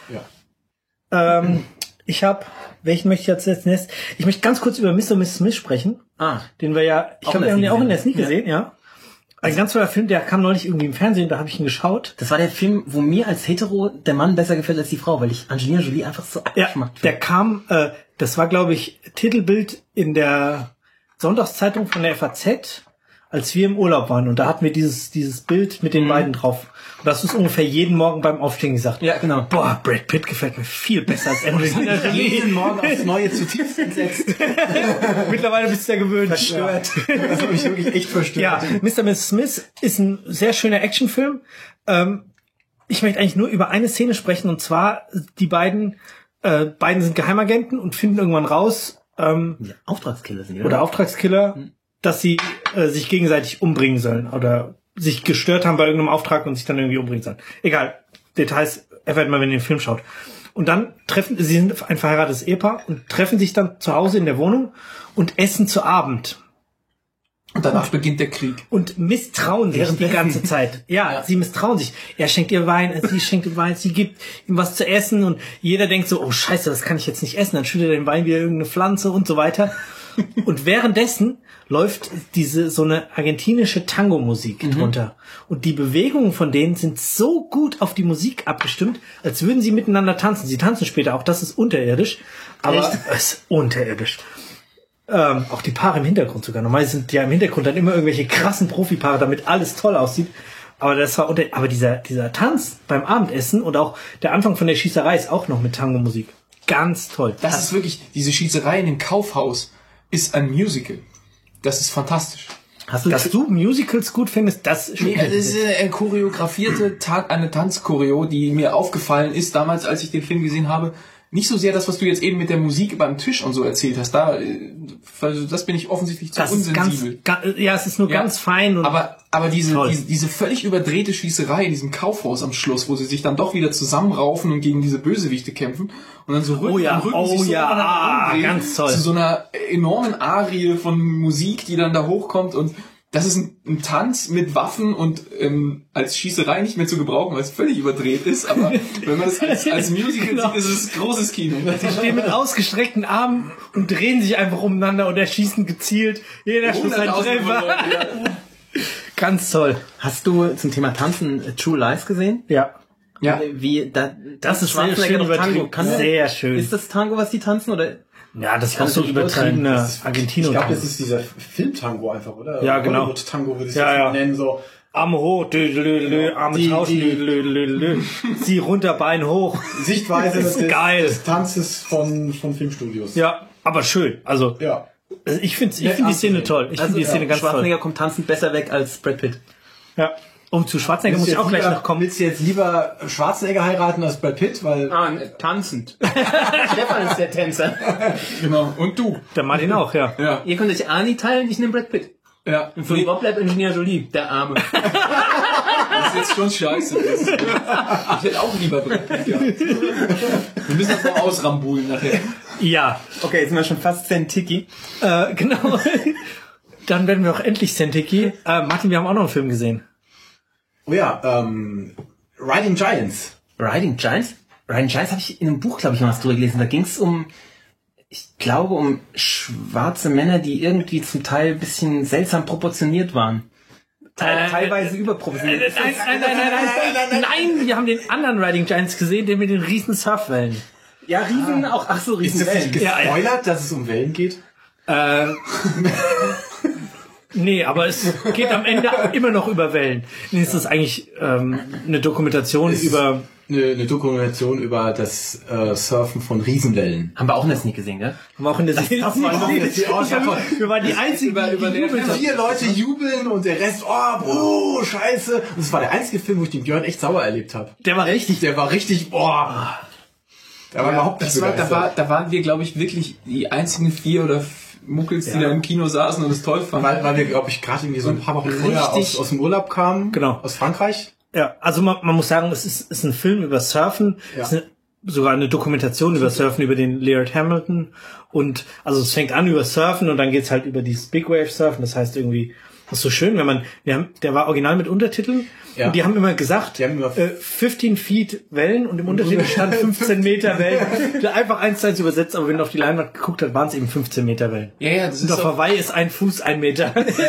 Ja. Ähm, ich habe, welchen möchte ich als letztes? Ich möchte ganz kurz über Mister und Missus Smith sprechen. Ah. Den wir ja, ich Auch glaube, in wir haben den auch der Sneak in der gesehen. Sneak gesehen, ja. Ein ganz toller Film, der kam neulich irgendwie im Fernsehen, da habe ich ihn geschaut. Das war der Film, wo mir als Hetero der Mann besser gefällt als die Frau, weil ich Angelina Jolie einfach so Ja, abgeschmackt der kam, äh, das war, glaube ich, Titelbild in der Sonntagszeitung von der F A Z, als wir im Urlaub waren. Und da hatten wir dieses dieses Bild mit den beiden drauf. Und das ist ungefähr jeden Morgen beim Aufstehen gesagt. Ja, genau. Boah, Brad Pitt gefällt mir viel besser als Angelina Jolie. Jeden Morgen aufs Neue zutiefst entsetzt. Mittlerweile bist du ja gewöhnt. Verstört. Das hat mich wirklich echt verstört. Ja, Mister und Missus Smith ist ein sehr schöner Actionfilm. Ähm, ich möchte eigentlich nur über eine Szene sprechen, und zwar die beiden, äh, beiden sind Geheimagenten und finden irgendwann raus, ähm, Ja, Auftragskiller sind die, oder Auftragskiller, dass sie äh, sich gegenseitig umbringen sollen oder sich gestört haben bei irgendeinem Auftrag und sich dann irgendwie umbringen sollen. Egal, Details erfährt man, wenn ihr den Film schaut. Und dann treffen, sie sind ein verheiratetes Ehepaar und treffen sich dann zu Hause in der Wohnung und essen zu Abend. Und danach beginnt der Krieg. Und misstrauen sich die ganze Zeit. Ja, ja, sie misstrauen sich. Er schenkt ihr Wein, sie schenkt ihm Wein, sie gibt ihm was zu essen und jeder denkt so, oh scheiße, das kann ich jetzt nicht essen. Dann schüttet er den Wein wieder irgendeine Pflanze und so weiter. Und währenddessen läuft diese so eine argentinische Tango-Musik mhm. drunter. Und die Bewegungen von denen sind so gut auf die Musik abgestimmt, als würden sie miteinander tanzen. Sie tanzen später auch, das ist unterirdisch. Aber es ist unterirdisch. Ähm, auch die Paare im Hintergrund sogar. Normal sind ja im Hintergrund dann immer irgendwelche krassen Profipaare, damit alles toll aussieht. Aber das war unter, aber dieser, dieser Tanz beim Abendessen und auch der Anfang von der Schießerei ist auch noch mit Tango-Musik. Ganz toll. Das ist wirklich, diese Schießerei in dem Kaufhaus ist ein Musical. Das ist fantastisch. Hast du, dass du Musicals gut findest, das ist Nee, das ist eine choreografierte, Ta- eine Tanzchoreo, die mir aufgefallen ist damals, als ich den Film gesehen habe. Nicht so sehr das, was du jetzt eben mit der Musik beim Tisch und so erzählt hast. Da, also das bin ich offensichtlich zu das ist unsensibel. ganz, ga, ja, es ist nur Ja, ganz fein. Und aber aber diese, toll. diese diese völlig überdrehte Schießerei in diesem Kaufhaus am Schluss, wo sie sich dann doch wieder zusammenraufen und gegen diese Bösewichte kämpfen und dann so Rücken Oh ja, an Rücken oh sich so ja, miteinander umdrehen, ganz toll. zu so einer enormen Arie von Musik, die dann da hochkommt, und das ist ein, ein Tanz mit Waffen und ähm, als Schießerei nicht mehr zu gebrauchen, weil es völlig überdreht ist, aber wenn man das als, als Musical Genau. sieht, ist es großes Kino. sie stehen mit ausgestreckten Armen und drehen sich einfach umeinander und erschießen gezielt. Jeder Schuss ein hunderttausend Treffer. Leute, ja. Ganz toll. Hast du zum Thema Tanzen äh, True Lies gesehen? Ja. Ja. Wie, da, Das ist sehr Schwarzenegger schön doch übertrieben. Tango. Kann der- Sehr schön. Ist das Tango, was die tanzen, oder? Ja, das Kann war so ich nicht beurteilen. übertriebene Das ist- Argentino. Ich glaube, das ist dieser Filmtango einfach, oder? Ja, genau. Hollywood-Tango würde ich es Ja, jetzt ja. nennen, so. Arme hoch, dö, dö, dö, Arme Die- tauschen, die- dö, dö, dö, dö. Sie runter, Bein hoch. Sichtweise Das ist des, geil. des Tanzes von, von Filmstudios. Ja, aber schön. Also, Ja. also ich finde ich Ja, find die Szene absolut. toll. Ich finde die Szene ganz toll. Schwarzenegger kommt tanzend besser weg als Brad Pitt. Ja. Um zu Schwarzenegger muss ich Willst du auch jetzt gleich lieber- noch kommen. Willst du jetzt lieber Schwarzenegger heiraten als Brad Pitt? Weil Ah, tanzend. Stefan ist der Tänzer. Genau. Und du? Der Martin auch, ja. Ja. Ihr könnt euch Arnie teilen, ich nehme Brad Pitt. Ja. Für nee. Rob bleibt Engineer Jolie, der Arme. Das ist jetzt schon scheiße. Ich hätte auch lieber Brett gehabt. Wir müssen das noch ausrambulen nachher. Ja, Okay, jetzt sind wir schon fast Zentiki. äh, genau. Dann werden wir auch endlich Sentiki. Äh, Martin, wir haben auch noch einen Film gesehen. oh ja, ähm, Riding Giants. Riding Giants? Riding Giants habe ich in einem Buch, glaube ich, mal was drüber gelesen. Da ging es um, ich glaube, um schwarze Männer, die irgendwie zum Teil ein bisschen seltsam proportioniert waren. Teil, Äh, teilweise überproportioniert. Nein, nein, nein, nein, nein, nein, wir haben den anderen Riding Giants gesehen, den mit den riesen Surfwellen. Ja, Riesen auch. Ach so, Ist das nicht Riesenwellen. Ja, ja. gespoilert, dass es um Wellen geht? Äh, nee, aber es geht am Ende immer noch über Wellen. Nee, es ist eigentlich ähm, eine Dokumentation Es- über... Eine, eine Dokumentation über das äh, Surfen von Riesenwellen. Haben wir auch in der Sneak gesehen, gell? Haben wir auch in der Serie. das war noch eine Serie. Wir waren die einzigen, die über den- gejubelt haben. Vier Leute jubeln und der Rest, oh, oh, scheiße. Und das war der einzige Film, wo ich den Björn echt sauer erlebt habe. Der war richtig... Der war richtig, boah. Der war überhaupt nicht Das war, da, begeistert. war, da waren wir, glaube ich, wirklich die einzigen vier oder f- Muckels, die Ja. da im Kino saßen und es toll fanden. Weil, weil wir, glaube ich, gerade irgendwie so ein paar Wochen vorher aus, aus dem Urlaub kamen. Genau. Aus Frankreich. Ja, also man, man muss sagen, es ist, ist ein Film über Surfen, Ja. es ist eine, sogar eine Dokumentation über Surfen, über den Laird Hamilton. Und also es fängt an über Surfen und dann geht's halt über dieses Big Wave Surfen. Das heißt irgendwie, das ist so schön, wenn man, wir haben, der war original mit Untertiteln Ja. und die haben immer gesagt, Die haben immer äh, fifteen Feet Wellen und im Untertitel stand fünfzehn Meter Wellen. Einfach eins zu eins übersetzt, aber wenn du auf die Leinwand geguckt hast, waren es eben fünfzehn Meter Wellen. Ja, ja, das Und ist auf auch, Hawaii ist ein Fuß ein Meter.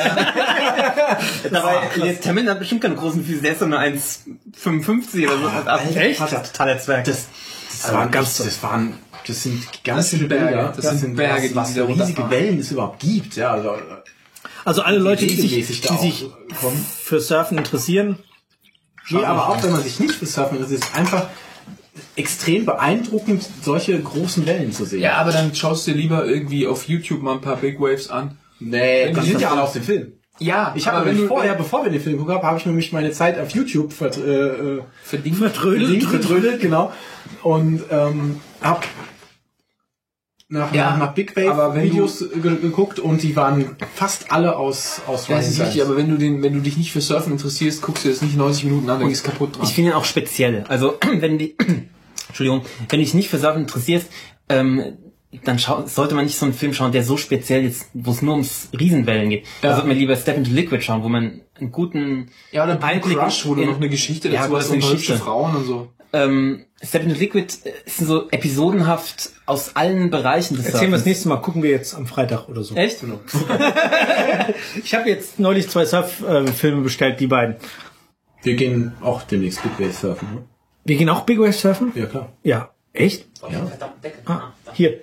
Dabei, Laird Hamilton hat bestimmt keine großen Füße, der ist so nur eins fünfundfünfzig oder so. Also, echt? Das ist totaler Zwerg. Das, das Also waren ganz- das waren, das sind Das gigantische sind Berge, Bilder. das sind Berge, die was, was sie da für riesige runterfahren. Wellen es überhaupt gibt. Ja, also, Also alle Leute, die sich, regelmäßig da die auch sich kommen. für Surfen interessieren, Nee, aber auch wenn man sich nicht für Surfen interessiert, ist einfach extrem beeindruckend, solche großen Wellen zu sehen. ja, aber dann schaust du dir lieber irgendwie auf YouTube mal ein paar Big Waves an. Nee, die die sind ja alle aus dem Film. Ja, Ich habe aber nämlich wenn du vorher, bevor wir den Film geguckt haben, habe ich nämlich meine Zeit auf YouTube vert, äh, verdient, vertrödelt. verdient, vertrödelt, genau. Und ähm, hab nach, Ja, nach, nach Big aber Wave wenn Videos ge geguckt und die waren fast alle aus aus ja, das ist Rising richtig, Suns. aber wenn du den, wenn du dich nicht für Surfen interessierst, guckst du das nicht neunzig Minuten an, dann gehst kaputt dran. Ich finde ihn auch speziell. Also, wenn die, Entschuldigung, wenn du dich nicht für Surfen interessierst, ähm, dann schau, sollte man nicht so einen Film schauen, der so speziell ist, wo es nur ums Riesenwellen geht. Ja. Da sollte man lieber Step into Liquid schauen, wo man einen guten ja, oder Blue Einblick Crush, wo du in- noch eine Geschichte Ja, dazu gut, hast das ist und eine hübsche Geschichte. Frauen und so. ähm, Step into Liquid sind so episodenhaft aus allen Bereichen des erzählen wir das Surfens. nächste Mal, gucken wir jetzt am Freitag oder so. Echt? Ich habe jetzt neulich zwei Surf-Filme bestellt, die beiden. Wir gehen auch demnächst Big Wave surfen. Ne? Wir gehen auch Big Wave surfen? Ja, klar. Ja. Echt? Ja. Ah, hier.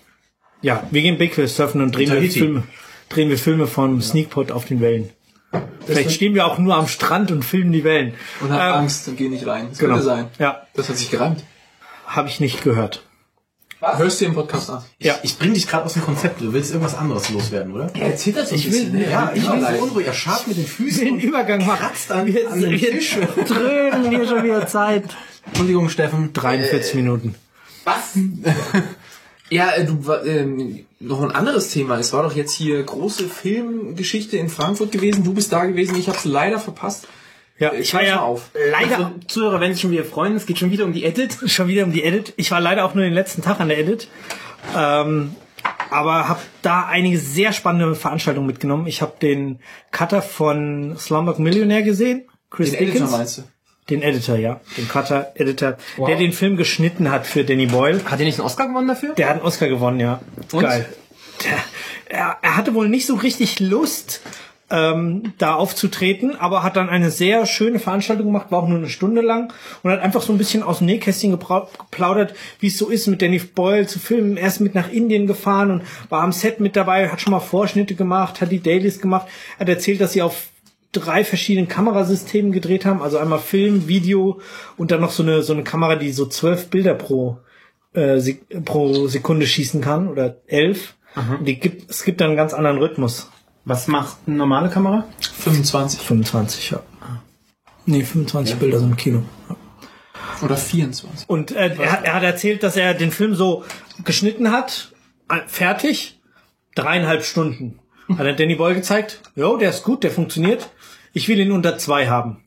Ja, wir gehen Big Wave surfen und drehen wir Tahiti. Filme, drehen wir Filme von Sneakpot auf den Wellen. Vielleicht stehen wir auch nur am Strand und filmen die Wellen. Und hab Ähm, Angst und geh nicht rein. Das Genau. könnte sein. Ja, Das hat sich gereimt. habe ich nicht gehört. Hörst du den Podcast an? Ja. Ich bring dich gerade aus dem Konzept. Du willst irgendwas anderes loswerden, oder? Er erzählt das so ein Ich will- bisschen. Ja, ich bin leid. so unruhig. Er scharrt mit den Füßen. Den und Übergang machen. kratzt an, wir, an den wir Tisch. trödeln hier schon wieder Zeit. Entschuldigung, Steffen. dreiundvierzig Minuten. Was? Ja, äh, du war, ähm, noch ein anderes Thema. Es war doch jetzt hier große Filmgeschichte in Frankfurt gewesen. Du bist da gewesen. Ich habe es leider verpasst. Ja, Ich ich war klär's ja mal auf. leider Also, Zuhörer werden sich schon wieder freuen, es geht schon wieder um die Edit. schon wieder um die Edit. Ich war leider auch nur den letzten Tag an der Edit. Ähm, aber habe da einige sehr spannende Veranstaltungen mitgenommen. Ich habe den Cutter von Slumdog Millionaire gesehen. Chris Den Editor Dickens. meinst du? Den Editor, ja. Den Cutter, Editor, der den Film geschnitten hat für Danny Boyle. Hat er nicht einen Oscar gewonnen dafür? Der hat einen Oscar gewonnen, ja. Und? Geil. Der, er, er hatte wohl nicht so richtig Lust, ähm, da aufzutreten, aber hat dann eine sehr schöne Veranstaltung gemacht, war auch nur eine Stunde lang und hat einfach so ein bisschen aus dem Nähkästchen geprau- geplaudert, wie es so ist, mit Danny Boyle zu filmen. Er ist mit nach Indien gefahren und war am Set mit dabei, hat schon mal Vorschnitte gemacht, hat die Dailies gemacht, hat erzählt, dass sie auf drei verschiedenen Kamerasystemen gedreht haben, also einmal Film, Video und dann noch so eine so eine Kamera, die so zwölf Bilder pro äh, Sek- pro Sekunde schießen kann oder elf. Und die gibt es gibt dann einen ganz anderen Rhythmus. Was macht eine normale Kamera? fünfundzwanzig. fünfundzwanzig, ja. Nee, fünfundzwanzig Bilder sind im Kino. Ja. Oder vierundzwanzig. Und äh, er, hat, er hat erzählt, dass er den Film so geschnitten hat, äh, fertig, dreieinhalb Stunden. Hat er Danny Boyle gezeigt, jo, der ist gut, der funktioniert. Ich will ihn unter zwei haben.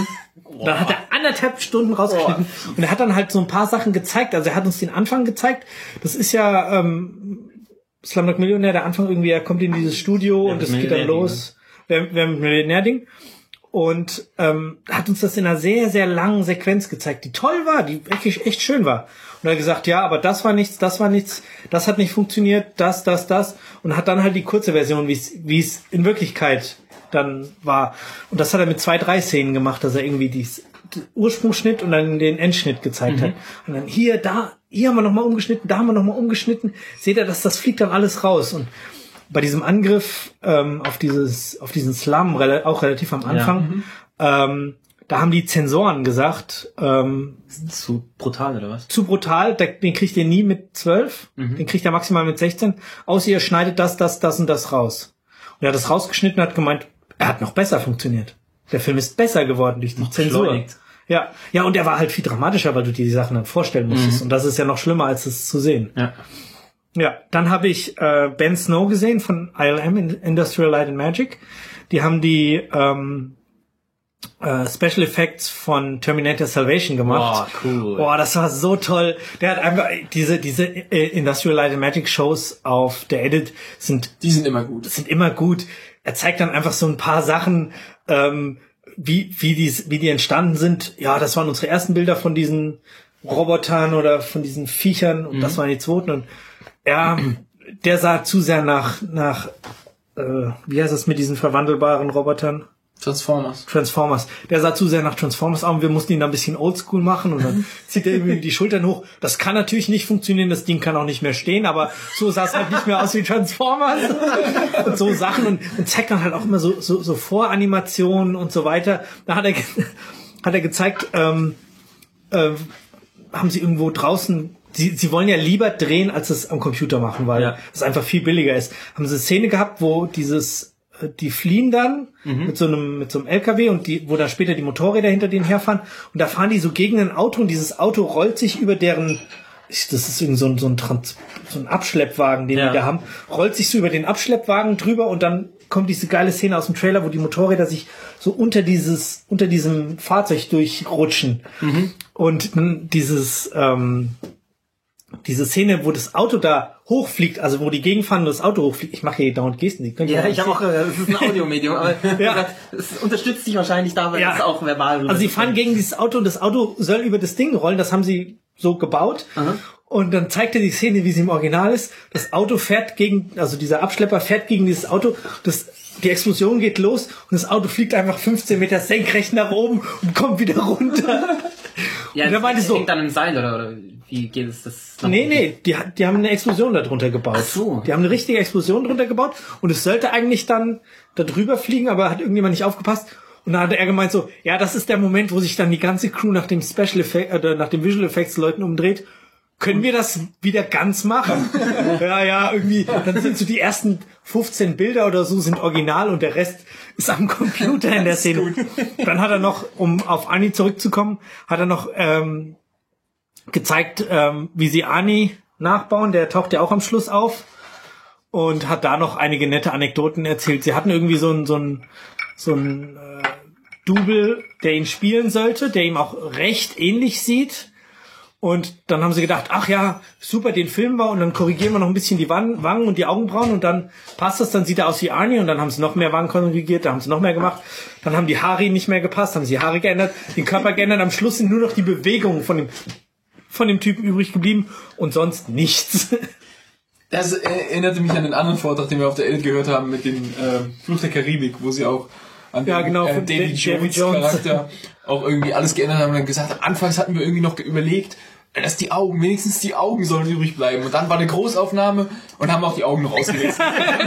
Dann hat er anderthalb Stunden rausgeschnitten und er hat dann halt so ein paar Sachen gezeigt. Also er hat uns den Anfang gezeigt. Das ist ja ähm, Slumdog Millionär, der Anfang irgendwie, er kommt in dieses Studio Ja, und das es geht dann Millionär-Ding, los. Wer, wer mit Millionär-Ding. Und ähm, hat uns das in einer sehr, sehr langen Sequenz gezeigt, die toll war, die wirklich echt schön war. Und er hat gesagt, ja, aber das war nichts, das war nichts, das hat nicht funktioniert, das, das, das. Und hat dann halt die kurze Version, wie es wie es in Wirklichkeit dann war. Und das hat er mit zwei, drei Szenen gemacht, dass er irgendwie die Ursprungsschnitt und dann den Endschnitt gezeigt hat. Und dann hier, da, hier haben wir nochmal umgeschnitten, da haben wir nochmal umgeschnitten. Seht ihr, dass das fliegt dann alles raus. Und bei diesem Angriff ähm, auf dieses, auf diesen Slum, rela- auch relativ am Anfang, ähm, da haben die Zensoren gesagt, ähm, Zu brutal, oder was? zu brutal, der, den kriegt ihr nie mit zwölf, den kriegt er maximal mit sechzehn, außer ihr schneidet das, das, das und das raus. Und er hat das rausgeschnitten und hat gemeint, er hat noch besser funktioniert. Der Film ist besser geworden durch die Zensur. beschleunigt. Ja, ja, und er war halt viel dramatischer, weil du dir die Sachen dann vorstellen musstest. Und das ist ja noch schlimmer, als es zu sehen. Ja. Ja, dann habe ich äh, Ben Snow gesehen von I L M, Industrial Light and Magic. Die haben die ähm, äh, Special Effects von Terminator Salvation gemacht. Boah, cool. Boah, das war so toll. Der hat einfach diese diese äh, Industrial Light and Magic Shows auf der Edit sind Die sind immer gut. sind immer gut. Er zeigt dann einfach so ein paar Sachen, ähm, wie wie die wie die entstanden sind. Ja, das waren unsere ersten Bilder von diesen Robotern oder von diesen Viechern und mhm. das waren die zweiten und ja, der sah zu sehr nach nach äh, wie heißt es mit diesen verwandelbaren Robotern? Transformers. Transformers. Der sah zu sehr nach Transformers aus und wir mussten ihn da ein bisschen oldschool machen und dann zieht er irgendwie die Schultern hoch. Das kann natürlich nicht funktionieren, das Ding kann auch nicht mehr stehen, aber so sah es halt nicht mehr aus wie Transformers und so Sachen und, und zeigt dann halt auch immer so, so, so Voranimationen und so weiter. Da hat er, hat er gezeigt, ähm, äh, haben sie irgendwo draußen, sie, sie wollen ja lieber drehen, als es am Computer machen, weil ja. es einfach viel billiger ist. Haben sie eine Szene gehabt, wo dieses die fliehen dann mhm. mit so einem mit so einem L K W und die wo dann später die Motorräder hinter denen herfahren und da fahren die so gegen ein Auto und dieses Auto rollt sich über deren das ist irgend so ein so ein, Trans, so ein Abschleppwagen, den ja. die da haben, rollt sich so über den Abschleppwagen drüber und dann kommt diese geile Szene aus dem Trailer, wo die Motorräder sich so unter dieses unter diesem Fahrzeug durchrutschen mhm. und dieses ähm, diese Szene, wo das Auto da hochfliegt, also wo die gegenfahren und das Auto hochfliegt. Ich mache hier dauernd Gesten. Die ja, ich habe auch, das ist ein Audiomedium, aber ja. es unterstützt dich wahrscheinlich dabei, ja. das ist auch verbal. Also sie fahren gegen dieses Auto und das Auto soll über das Ding rollen, das haben sie so gebaut. Aha. Und dann zeigt er die Szene, wie sie im Original ist. Das Auto fährt gegen, also dieser Abschlepper fährt gegen dieses Auto, das die Explosion geht los und das Auto fliegt einfach fünfzehn Meter senkrecht nach oben und kommt wieder runter. Ja, und das so, hängt dann im Seil, oder, oder wie geht es das? Nee, nee, die, die haben eine Explosion da drunter gebaut. Ach so. Die haben eine richtige Explosion drunter gebaut und es sollte eigentlich dann da drüber fliegen, aber hat irgendjemand nicht aufgepasst. Und dann hat er gemeint so, ja, das ist der Moment, wo sich dann die ganze Crew nach dem Special Effect, oder nach dem Visual Effects Leuten umdreht. Können wir das wieder ganz machen? ja, ja, irgendwie, dann sind so die ersten fünfzehn Bilder oder so sind original und der Rest ist am Computer in der Szene. Dann hat er noch, um auf Ani zurückzukommen, hat er noch ähm, gezeigt, ähm, wie sie Ani nachbauen. Der taucht ja auch am Schluss auf und hat da noch einige nette Anekdoten erzählt. Sie hatten irgendwie so ein so ein so ein äh, Double, der ihn spielen sollte, der ihm auch recht ähnlich sieht. Und dann haben sie gedacht, ach ja, super, den filmen wir und dann korrigieren wir noch ein bisschen die Wangen und die Augenbrauen und dann passt das, dann sieht er aus wie Arnie und dann haben sie noch mehr Wangen korrigiert, da haben sie noch mehr gemacht. Dann haben die Haare nicht mehr gepasst, haben sie die Haare geändert, den Körper geändert. Am Schluss sind nur noch die Bewegungen von dem, von dem Typen übrig geblieben und sonst nichts. Das erinnerte mich an den anderen Vortrag, den wir auf der L gehört haben mit dem äh, Fluch der Karibik, wo sie auch an ja, den genau, äh, Davy Jones, Jones Charakter auch irgendwie alles geändert haben und dann gesagt, anfangs hatten wir irgendwie noch überlegt, dass die Augen, wenigstens die Augen sollen übrig bleiben. Und dann war eine Großaufnahme und haben auch die Augen noch ausgewechselt.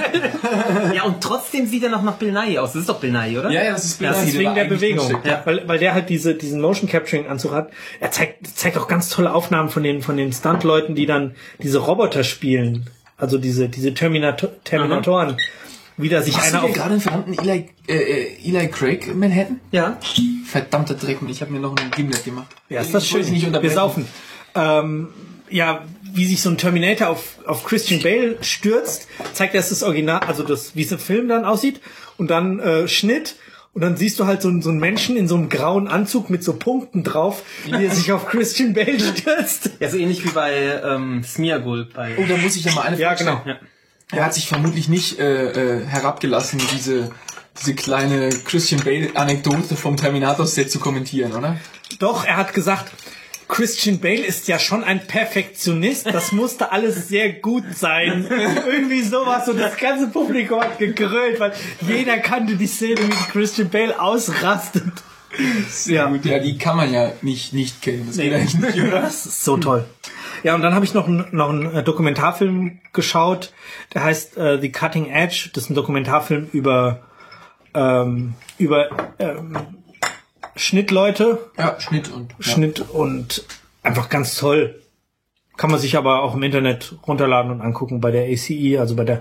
Ja, und trotzdem sieht er noch nach Bill Nighy aus. Das ist doch Bill Nighy, oder? Ja, ja, das ist Bill Nighy. Das ist wegen der Bewegung. Ja. Weil, weil der halt diese, diesen Motion Capturing Anzug hat. Er zeigt, zeigt auch ganz tolle Aufnahmen von den, von den Stunt-Leuten, die dann diese Roboter spielen. Also diese, diese Terminator, Terminatoren. Aha. Wie da sich Machst einer du auf... gerade einen verdammten Eli, äh, Eli Craig in Manhattan? Ja. Verdammter Dreck, ich habe mir noch einen Gimlet gemacht. Ja, ist das schön. Nicht wir saufen. Ähm, ja, wie sich so ein Terminator auf, auf Christian Bale stürzt, zeigt erst das Original, also das, wie es im Film dann aussieht, und dann äh, Schnitt, und dann siehst du halt so, so einen Menschen in so einem grauen Anzug mit so Punkten drauf, wie er sich auf Christian Bale stürzt. Ja, so ähnlich wie bei ähm, Smeargul. Bei oh, da muss ich ja mal eine Frage Ja, genau. Ja. Er hat sich vermutlich nicht äh, äh, herabgelassen, diese diese kleine Christian Bale-Anekdote vom Terminator-Set zu kommentieren, oder? Doch, er hat gesagt, Christian Bale ist ja schon ein Perfektionist, das musste alles sehr gut sein. Irgendwie sowas und das ganze Publikum hat gegrölt, weil jeder kannte die Szene, wie Christian Bale ausrastet. Sehr ja. gut, ja, die kann man ja nicht nicht kennen. Das nee. geht eigentlich nicht, oder? Das ist so toll. Ja, und dann habe ich noch, noch einen Dokumentarfilm geschaut, der heißt uh, The Cutting Edge. Das ist ein Dokumentarfilm über ähm, über ähm, Schnittleute. Ja, Schnitt und ja. Schnitt und einfach ganz toll. Kann man sich aber auch im Internet runterladen und angucken bei der A C E, also bei der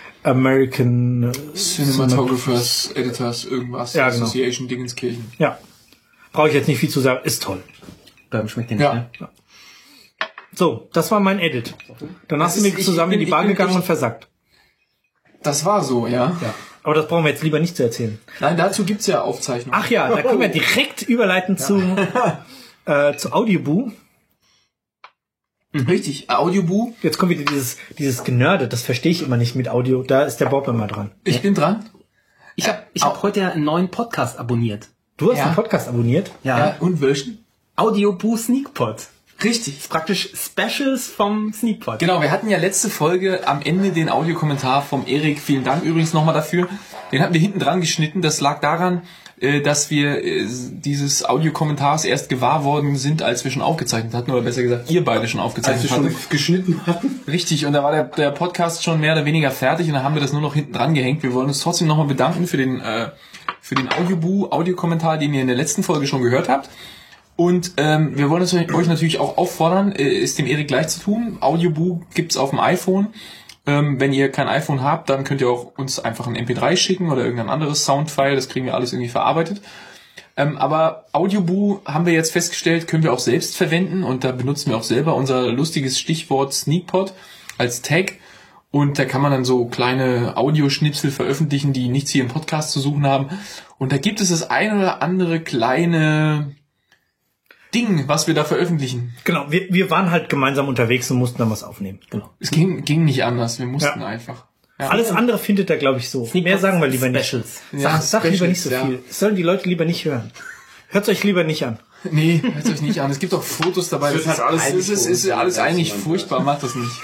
American Cinematographers, Cinemat- Editors, irgendwas. Ja, genau. Association Dingenskirchen. Ja. Brauche ich jetzt nicht viel zu sagen. Ist toll. Beim schmeckt den ja. nicht, ne? So, das war mein Edit. Danach Das sind ist- wir zusammen ich in bin- die Bar ich bin gegangen echt- und versackt. Das war so, ja. Ja. Aber das brauchen wir jetzt lieber nicht zu erzählen. Nein, dazu gibt's ja Aufzeichnungen. Ach ja, da können wir direkt überleiten zu, äh, zu Audioboo. Richtig, Audioboo. Jetzt kommt wieder dieses, dieses Genörde, das verstehe ich immer nicht mit Audio. Da ist der Bob immer dran. Ich bin dran. Ich habe ich hab heute einen neuen Podcast abonniert. Du hast Ja. einen Podcast abonniert? Ja. Ja, und welchen? Audioboo Sneakpot. Richtig. Praktisch Specials vom Sneakpot. Genau, wir hatten ja letzte Folge am Ende den Audiokommentar vom Erik. Vielen Dank übrigens nochmal dafür. Den hatten wir hinten dran geschnitten. Das lag daran, äh, dass wir äh, dieses Audiokommentars erst gewahr worden sind, als wir schon aufgezeichnet hatten. Oder besser gesagt, ihr beide schon aufgezeichnet Als wir schon hattet. geschnitten hatten. Richtig, und da war der, der Podcast schon mehr oder weniger fertig und dann haben wir das nur noch hinten dran gehängt. Wir wollen uns trotzdem nochmal bedanken für den, äh, für den Audioboo, Audiokommentar, den ihr in der letzten Folge schon gehört habt. Und ähm, wir wollen euch natürlich auch auffordern, äh, es dem Erik gleich zu tun. Audioboo gibt's auf dem iPhone. Ähm, wenn ihr kein iPhone habt, dann könnt ihr auch uns einfach ein M P drei schicken oder irgendein anderes Soundfile. Das kriegen wir alles irgendwie verarbeitet. Ähm, aber Audioboo haben wir jetzt festgestellt, können wir auch selbst verwenden. Und da benutzen wir auch selber unser lustiges Stichwort Sneakpot als Tag. Und da kann man dann so kleine Audioschnipsel veröffentlichen, die nichts hier im Podcast zu suchen haben. Und da gibt es das ein oder andere kleine Ding, was wir da veröffentlichen. Genau, wir, wir waren halt gemeinsam unterwegs und mussten dann was aufnehmen. Genau. Es ging, ging nicht anders, wir mussten Ja. einfach. Ja. Alles andere findet er, glaube ich, so. Mehr sagen wir lieber nicht. Specials. Sag, sag lieber nicht so Specials, viel. Das sollen die Leute lieber nicht hören. Hört's euch lieber nicht an. Nee, hört euch nicht an. Es gibt auch Fotos dabei. Das Das ist ist alles, eigentlich es ist, ist so. alles Das eigentlich ist furchtbar. Macht das nicht.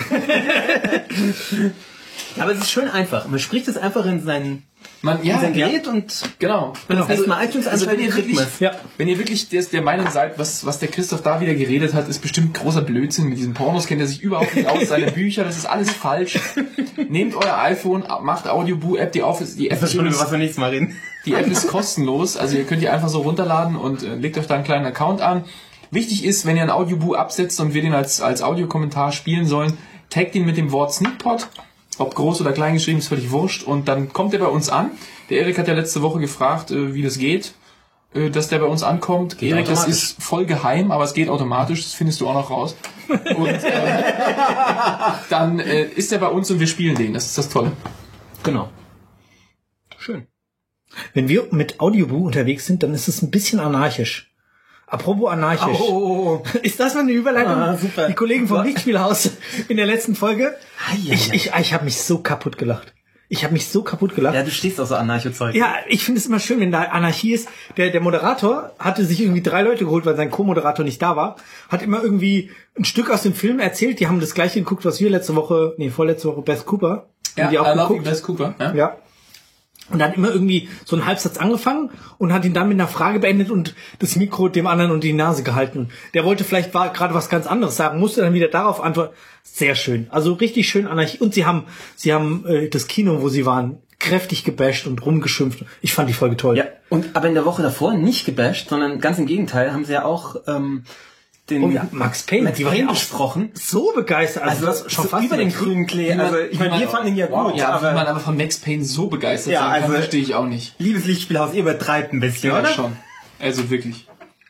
Aber es ist schön einfach. Man spricht es einfach in sein, Man, in ja, sein ja, Gerät und genau. wenn das nächste Mal iTunes also wenn anschaltet, ihr kriegt wirklich, man es. Ja. wenn ihr wirklich der, der Meinung seid, was, was der Christoph da wieder geredet hat, ist bestimmt großer Blödsinn. Mit diesen Pornos kennt er sich überhaupt nicht aus. Seine Bücher, das ist alles falsch. Nehmt euer iPhone, macht Audioboo-App, die auf ist, die App ist wir übrigens- nächstes Mal reden. Die App ist kostenlos, also ihr könnt die einfach so runterladen und äh, legt euch da einen kleinen Account an. Wichtig ist, wenn ihr ein Audioboo absetzt und wir den als, als Audiokommentar spielen sollen, taggt ihn mit dem Wort Sneakpot. Ob groß oder klein geschrieben, ist völlig wurscht. Und dann kommt er bei uns an. Der Erik hat ja letzte Woche gefragt, äh, wie das geht, äh, dass der bei uns ankommt. Erik, das automatisch. ist voll geheim, aber es geht automatisch. Das findest du auch noch raus. Und äh, dann äh, ist er bei uns und wir spielen den. Das ist das Tolle. Genau. Schön. Wenn wir mit Audioboo unterwegs sind, dann ist es ein bisschen anarchisch. Apropos anarchisch. Oh. Ist das mal eine Überleitung? Ah, super. Die Kollegen vom Lichtspielhaus in der letzten Folge. Ei, ei, Ich, ei. ich, ich habe mich so kaputt gelacht. Ich habe mich so kaputt gelacht. Ja, du stehst auf so Anarcho-Zeug. Ja, ich finde es immer schön, wenn da Anarchie ist. Der, der Moderator hatte sich irgendwie drei Leute geholt, weil sein Co-Moderator nicht da war. Hat immer irgendwie ein Stück aus dem Film erzählt. Die haben das gleiche geguckt, was wir letzte Woche, nee, vorletzte Woche Best Cooper. Haben die auch I love you, geguckt. Best Cooper. Ja? Ja. Und hat immer irgendwie so einen Halbsatz angefangen und hat ihn dann mit einer Frage beendet und das Mikro dem anderen unter die Nase gehalten. Der wollte vielleicht war gerade was ganz anderes sagen, musste dann wieder darauf antworten. Sehr schön. Also richtig schön Anarchie. Und sie haben, sie haben äh, das Kino, wo sie waren, kräftig gebasht und rumgeschimpft. Ich fand die Folge toll. Ja, und aber in der Woche davor nicht gebasht, sondern ganz im Gegenteil, haben sie ja auch ähm, den Oh ja, Max Payne, Max die war Payne ja auch besprochen. so begeistert. Also das das schon fast über den grünen Klee. man- Also ich meine, wie wir man- fanden ihn ja gut, Ja, aber wie man aber aber von Max Payne so begeistert Ja, sein kann, also- verstehe ich auch nicht. liebes Lichtspielhaus, ihr übertreibt ein bisschen, Ja, oder? schon. Also wirklich.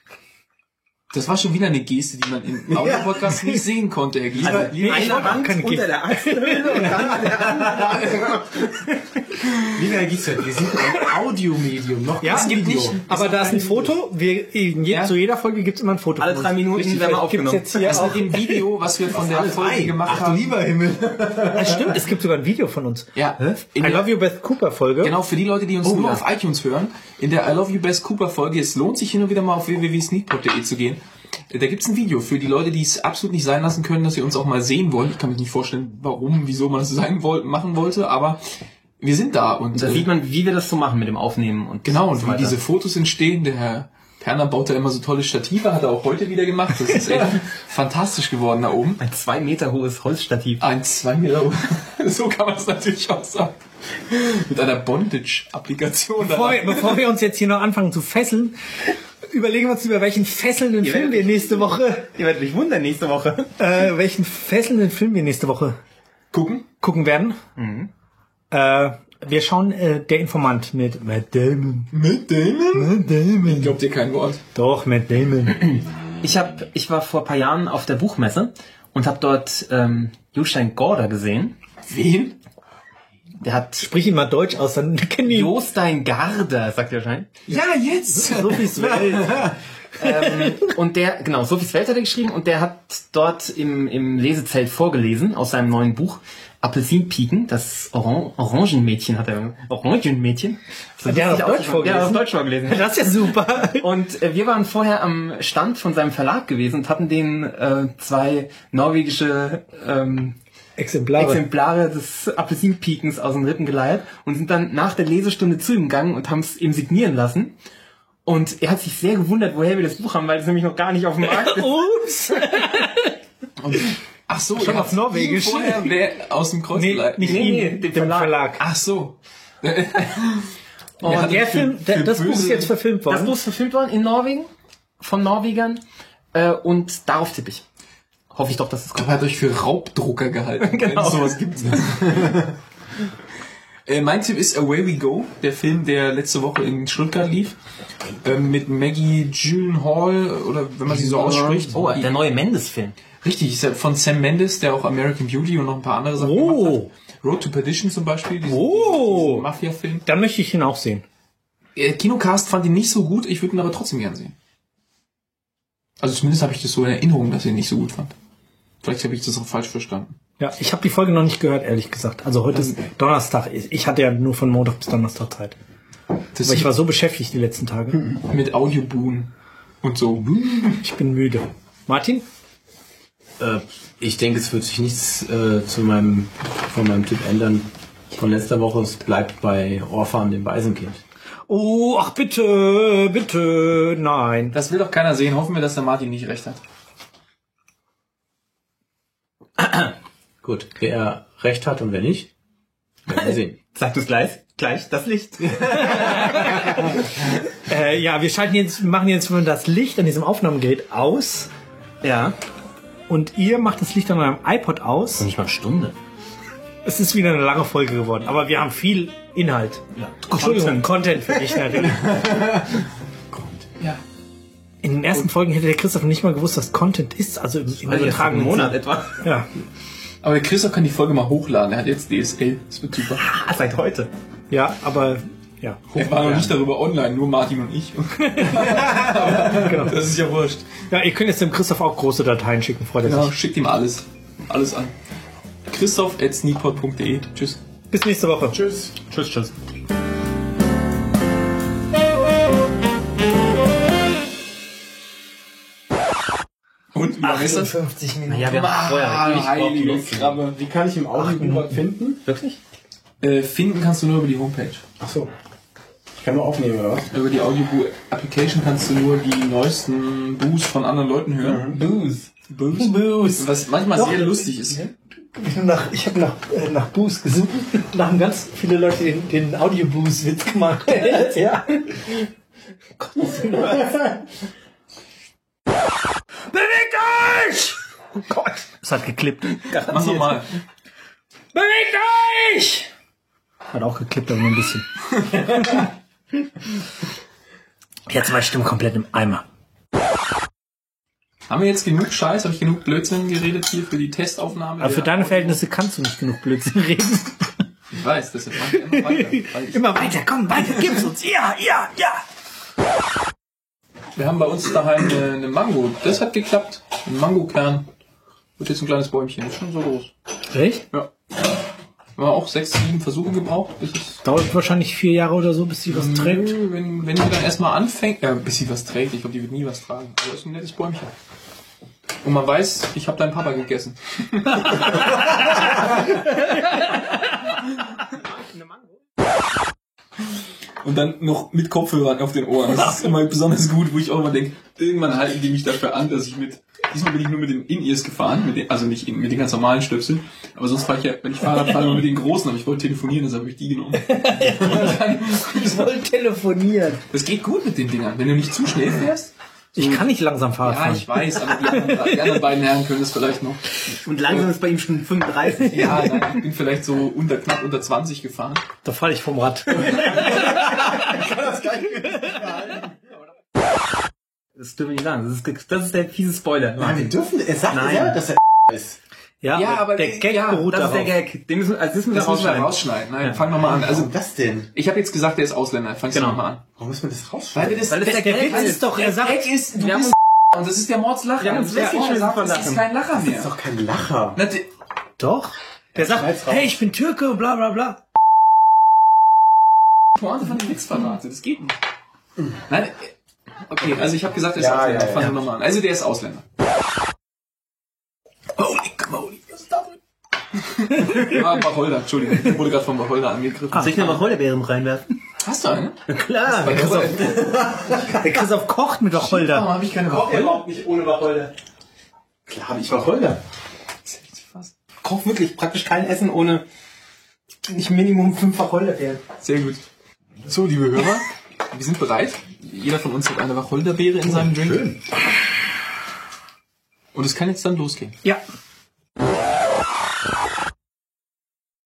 Das war schon wieder eine Geste, die man im Audio-Podcast nicht sehen konnte, Herr Gieser. Also, Nee, ich eine wollte auch Hand keine unter Gift. der Achselhöhle und dann der andere. Lieber Herr Giesfeld, wir sind ein Audiomedium, noch Ja, kein es gibt Video. nicht. Aber da ist ein Foto. Wir, in je, Ja. Zu jeder Folge gibt es immer ein Foto. Alle von drei uns. Minuten Richtig, werden wir vielleicht gibt's aufgenommen. jetzt hier Das auch. mit dem Video, was wir von der Folge gemacht Ach du haben. lieber Himmel. Das stimmt, es gibt sogar ein Video von uns. Ja, in I der- Love You Beth Cooper Folge. Genau, für die Leute, die uns nur ja. auf iTunes hören, in der I Love You Best Cooper Folge, es lohnt sich hin und wieder mal auf w w w punkt sneakpot punkt de zu gehen. Da gibt's ein Video für die Leute, die es absolut nicht sein lassen können, dass sie uns auch mal sehen wollen. Ich kann mir nicht vorstellen, warum, wieso man das sein wollte, machen wollte, aber wir sind da und Da äh, sieht man, wie wir das so machen mit dem Aufnehmen und genau, und so wie weiter. diese Fotos entstehen. Der Herr Perner baut da immer so tolle Stative, hat er auch heute wieder gemacht. Das ist echt fantastisch geworden da oben. ein zwei Meter hohes Holzstativ. Ein, zwei Meter hoch. So kann man es natürlich auch sagen. Mit einer Bondage-Applikation. Bevor wir, bevor wir uns jetzt hier noch anfangen zu fesseln, überlegen wir uns, über welchen fesselnden Ihr Film werdet- wir nächste Woche, Ihr werdet euch wundern nächste Woche. äh, welchen fesselnden Film wir nächste Woche gucken. gucken werden. Mhm. Äh, wir schauen äh, Der Informant mit Matt Damon. Mit Damon? Matt Damon. Glaubt ihr kein Wort? Doch, Matt Damon. Ich hab, ich war vor ein paar Jahren auf der Buchmesse und habe dort ähm, Jostein Gorda gesehen. Wen? Der hat Sprich ihn mal Deutsch aus, dann kennen die... Jostein Garda, sagt ihr wahrscheinlich. Ja, jetzt! Sophie's Welt. ähm, und der, genau, Sophie's Welt hat er geschrieben und der hat dort im, im Lesezelt vorgelesen aus seinem neuen Buch Apfelsinpiken, das Oran- Orangenmädchen hat er, Orangenmädchen. So, Der hat auf Deutsch vorgelesen? Der hat auf Deutsch vorgelesen. Das ist ja super. Und äh, wir waren vorher am Stand von seinem Verlag gewesen und hatten den äh, zwei norwegische ähm, Exemplare. Exemplare des Apfelsinpikens aus den Rippen geleiert und sind dann nach der Lesestunde zu ihm gegangen und haben es ihm signieren lassen. Und er hat sich sehr gewundert, woher wir das Buch haben, weil es nämlich noch gar nicht auf dem Markt ist. Ups. Und, ach so, Schon ihr auf habt Norwegisch. ihn vorher wer aus dem Kreuz Nee, geleitet. nicht Nee, ihn, nee, dem dem Verlag. Verlag. Ach so. Und hat der für- Film, der, für das Buch ist böse- jetzt verfilmt Das worden. Buch ist verfilmt worden in Norwegen, von Norwegern. Äh, und darauf tippe ich. Hoffe ich doch, dass es Ich kommt. glaube, er hat euch für Raubdrucker gehalten. Genau. Wenn es sowas gibt. äh, mein Tipp ist Away We Go, der Film, der letzte Woche in Stuttgart lief. Ähm, mit Maggie Gyllenhaal, oder wenn man sie so ausspricht. Oh, der neue Mendes-Film. Richtig, ist ja von Sam Mendes, der auch American Beauty und noch ein paar andere Sachen gemacht Oh. hat. Road to Perdition zum Beispiel, diesen, Oh. diesen Mafia-Film. Dann möchte ich ihn auch sehen. Äh, Kinocast fand ihn nicht so gut, ich würde ihn aber trotzdem gern sehen. Also zumindest habe ich das so in Erinnerung, dass ich ihn nicht so gut fand. Vielleicht habe ich das auch falsch verstanden. Ja, ich habe die Folge noch nicht gehört, ehrlich gesagt. Also heute ist Donnerstag. Ich hatte ja nur von Montag bis Donnerstag Zeit. Das Aber ich war so beschäftigt die letzten Tage. mit Audioboon und so. Ich bin müde. Martin? Äh, ich denke, es wird sich nichts äh, zu meinem, von meinem Tipp ändern. Von letzter Woche, es bleibt bei Orphan, dem Waisenkind. Oh, ach bitte, bitte, nein. Das will doch keiner sehen. Hoffen wir, dass der Martin nicht recht hat. Gut, wer recht hat und wer nicht, werden wir sehen. Sag du es gleich? Gleich, das Licht. Äh, ja, wir schalten jetzt, wir machen jetzt mal das Licht an diesem Aufnahmegerät aus. Ja. Und ihr macht das Licht an eurem iPod aus. Nicht mal eine Stunde. Es ist wieder eine lange Folge geworden, aber wir haben viel Inhalt. Ja. Entschuldigung, Content für dich natürlich. Ja. In den ersten Folgen hätte der Christoph nicht mal gewusst, was Content ist. Also im, im übertragenen Monat Sinne. etwa. Ja. Aber der Christoph kann die Folge mal hochladen. Er hat jetzt D S L. Das wird super. Ah, seit heute. Ja, aber ja. Er war noch nicht darüber online, nur Martin und ich. Genau. Das ist ja wurscht. Ja, ihr könnt jetzt dem Christoph auch große Dateien schicken, freut er Genau, sich. schickt ihm alles. Alles an. Christoph at sneakpot punkt de. Tschüss. Bis nächste Woche. Tschüss. Tschüss, tschüss. Und wie lange ist das? fünfzig Minuten. Ja, wir haben vorher Ah, ewig heilige gebraucht. Krabbe. Wie kann ich im Audio finden? Wirklich? Äh, finden kannst du nur über die Homepage. Ach so. Ich kann nur aufnehmen, oder was? Über die Audio-Application kannst du nur die neuesten Boos von anderen Leuten hören. Booze. Boos? Booze. Was manchmal Doch. sehr lustig ist. Nach, ich habe nach, äh, nach Booze gesucht. Da haben ganz viele Leute den, den Audio-Booze-Witz gemacht. Ja. Bewegt euch! Oh Gott. Es hat geklippt. Mach nochmal. Bewegt euch! Hat auch geklippt, aber nur ein bisschen. Jetzt war die Stimme komplett im Eimer. Haben wir jetzt genug Scheiß? Habe ich genug Blödsinn geredet hier für die Testaufnahme? Aber für der- deine Verhältnisse kannst du nicht genug Blödsinn reden. Ich weiß, deshalb mach ich immer weiter. Weil ich- Immer weiter, komm, weiter, gib's uns. Ja, ja, ja. Wir haben bei uns daheim eine, eine Mango. Das hat geklappt. Ein Mangokern. Wird jetzt ein kleines Bäumchen. Ist schon so groß. Echt? Ja. Wir haben auch sechs, sieben Versuche gebraucht, bis es Dauert wahrscheinlich vier Jahre oder so, bis sie was trägt. Nö, wenn, wenn die dann erstmal anfängt, ja, bis sie was trägt, ich glaube, die wird nie was tragen. Aber ist ein nettes Bäumchen. Und man weiß, ich habe deinen Papa gegessen. Und dann noch mit Kopfhörern auf den Ohren. Das ist immer besonders gut, wo ich auch immer denke, irgendwann halten die mich dafür an, dass ich mit, diesmal bin ich nur mit den In-Ears gefahren, mit den, also nicht in, mit den ganz normalen Stöpseln, aber sonst fahre ich ja, wenn ich Fahrrad fahre, immer mit den großen, aber ich wollte telefonieren, deshalb habe ich die genommen. Und dann, Ich wollte telefonieren. das geht gut mit den Dingern, wenn du nicht zu schnell fährst. Ich kann nicht langsam Fahrrad Ja, fahren. ich weiß, aber die anderen, die anderen beiden Herren können es vielleicht noch. Und langsam ist bei ihm schon fünfunddreißig. Ja, nein, ich bin vielleicht so unter, knapp unter zwanzig gefahren. Da falle ich vom Rad. Das dürfen wir nicht sagen. Das ist, das ist der fiese Spoiler. Nein, wir dürfen, er sagt Nein. ja, dass er ist. Ja, Ja, aber der Gag ja, beruht Das ist darauf. der Gag. Den müssen, also das müssen wir Das muss man rausschneiden. rausschneiden. Nein, fangen wir mal an. Also, Warum das denn? ich habe jetzt gesagt, der ist Ausländer. Fangst Genau. du nochmal an. Warum muss man das Weil rausschneiden? wir das, Weil das der Gag Gag ist. doch, er sagt, Gag ist, du wir haben bist und das ist der Mordslacher. Wir haben uns Und der weggeschmissen sagt, von das ist Lachen. kein Lacher Das mehr. ist doch kein Lacher. Na, die- Doch. Der sagt, schneid's raus. hey, ich bin Türke, bla bla bla. Pointe von dem Witz verrate. Das geht nicht. Nein, äh, okay, also ich habe gesagt, der ist Ja, Ausländer. ja, ja. Fangen wir nochmal an. Also der ist Ausländer. Holy moly, was ist das? Ah, Wacholder, Entschuldigung. Ich wurde gerade von Wacholder angegriffen. Ah. Soll ich eine Wacholderbeeren reinwerfen? Hast du eine? Klar, der Christoph, der Christoph kocht mit Wacholder. Warum habe ich keine Wacholder? Überhaupt nicht ohne Wacholder. Klar habe ich Wacholder. Koch wirklich praktisch kein Essen ohne nicht Minimum fünf Wacholderbeeren. Sehr gut. So, liebe Hörer, wir sind bereit. Jeder von uns hat eine Wacholderbeere in seinem Drink. Schön. Und es kann jetzt dann losgehen. Ja.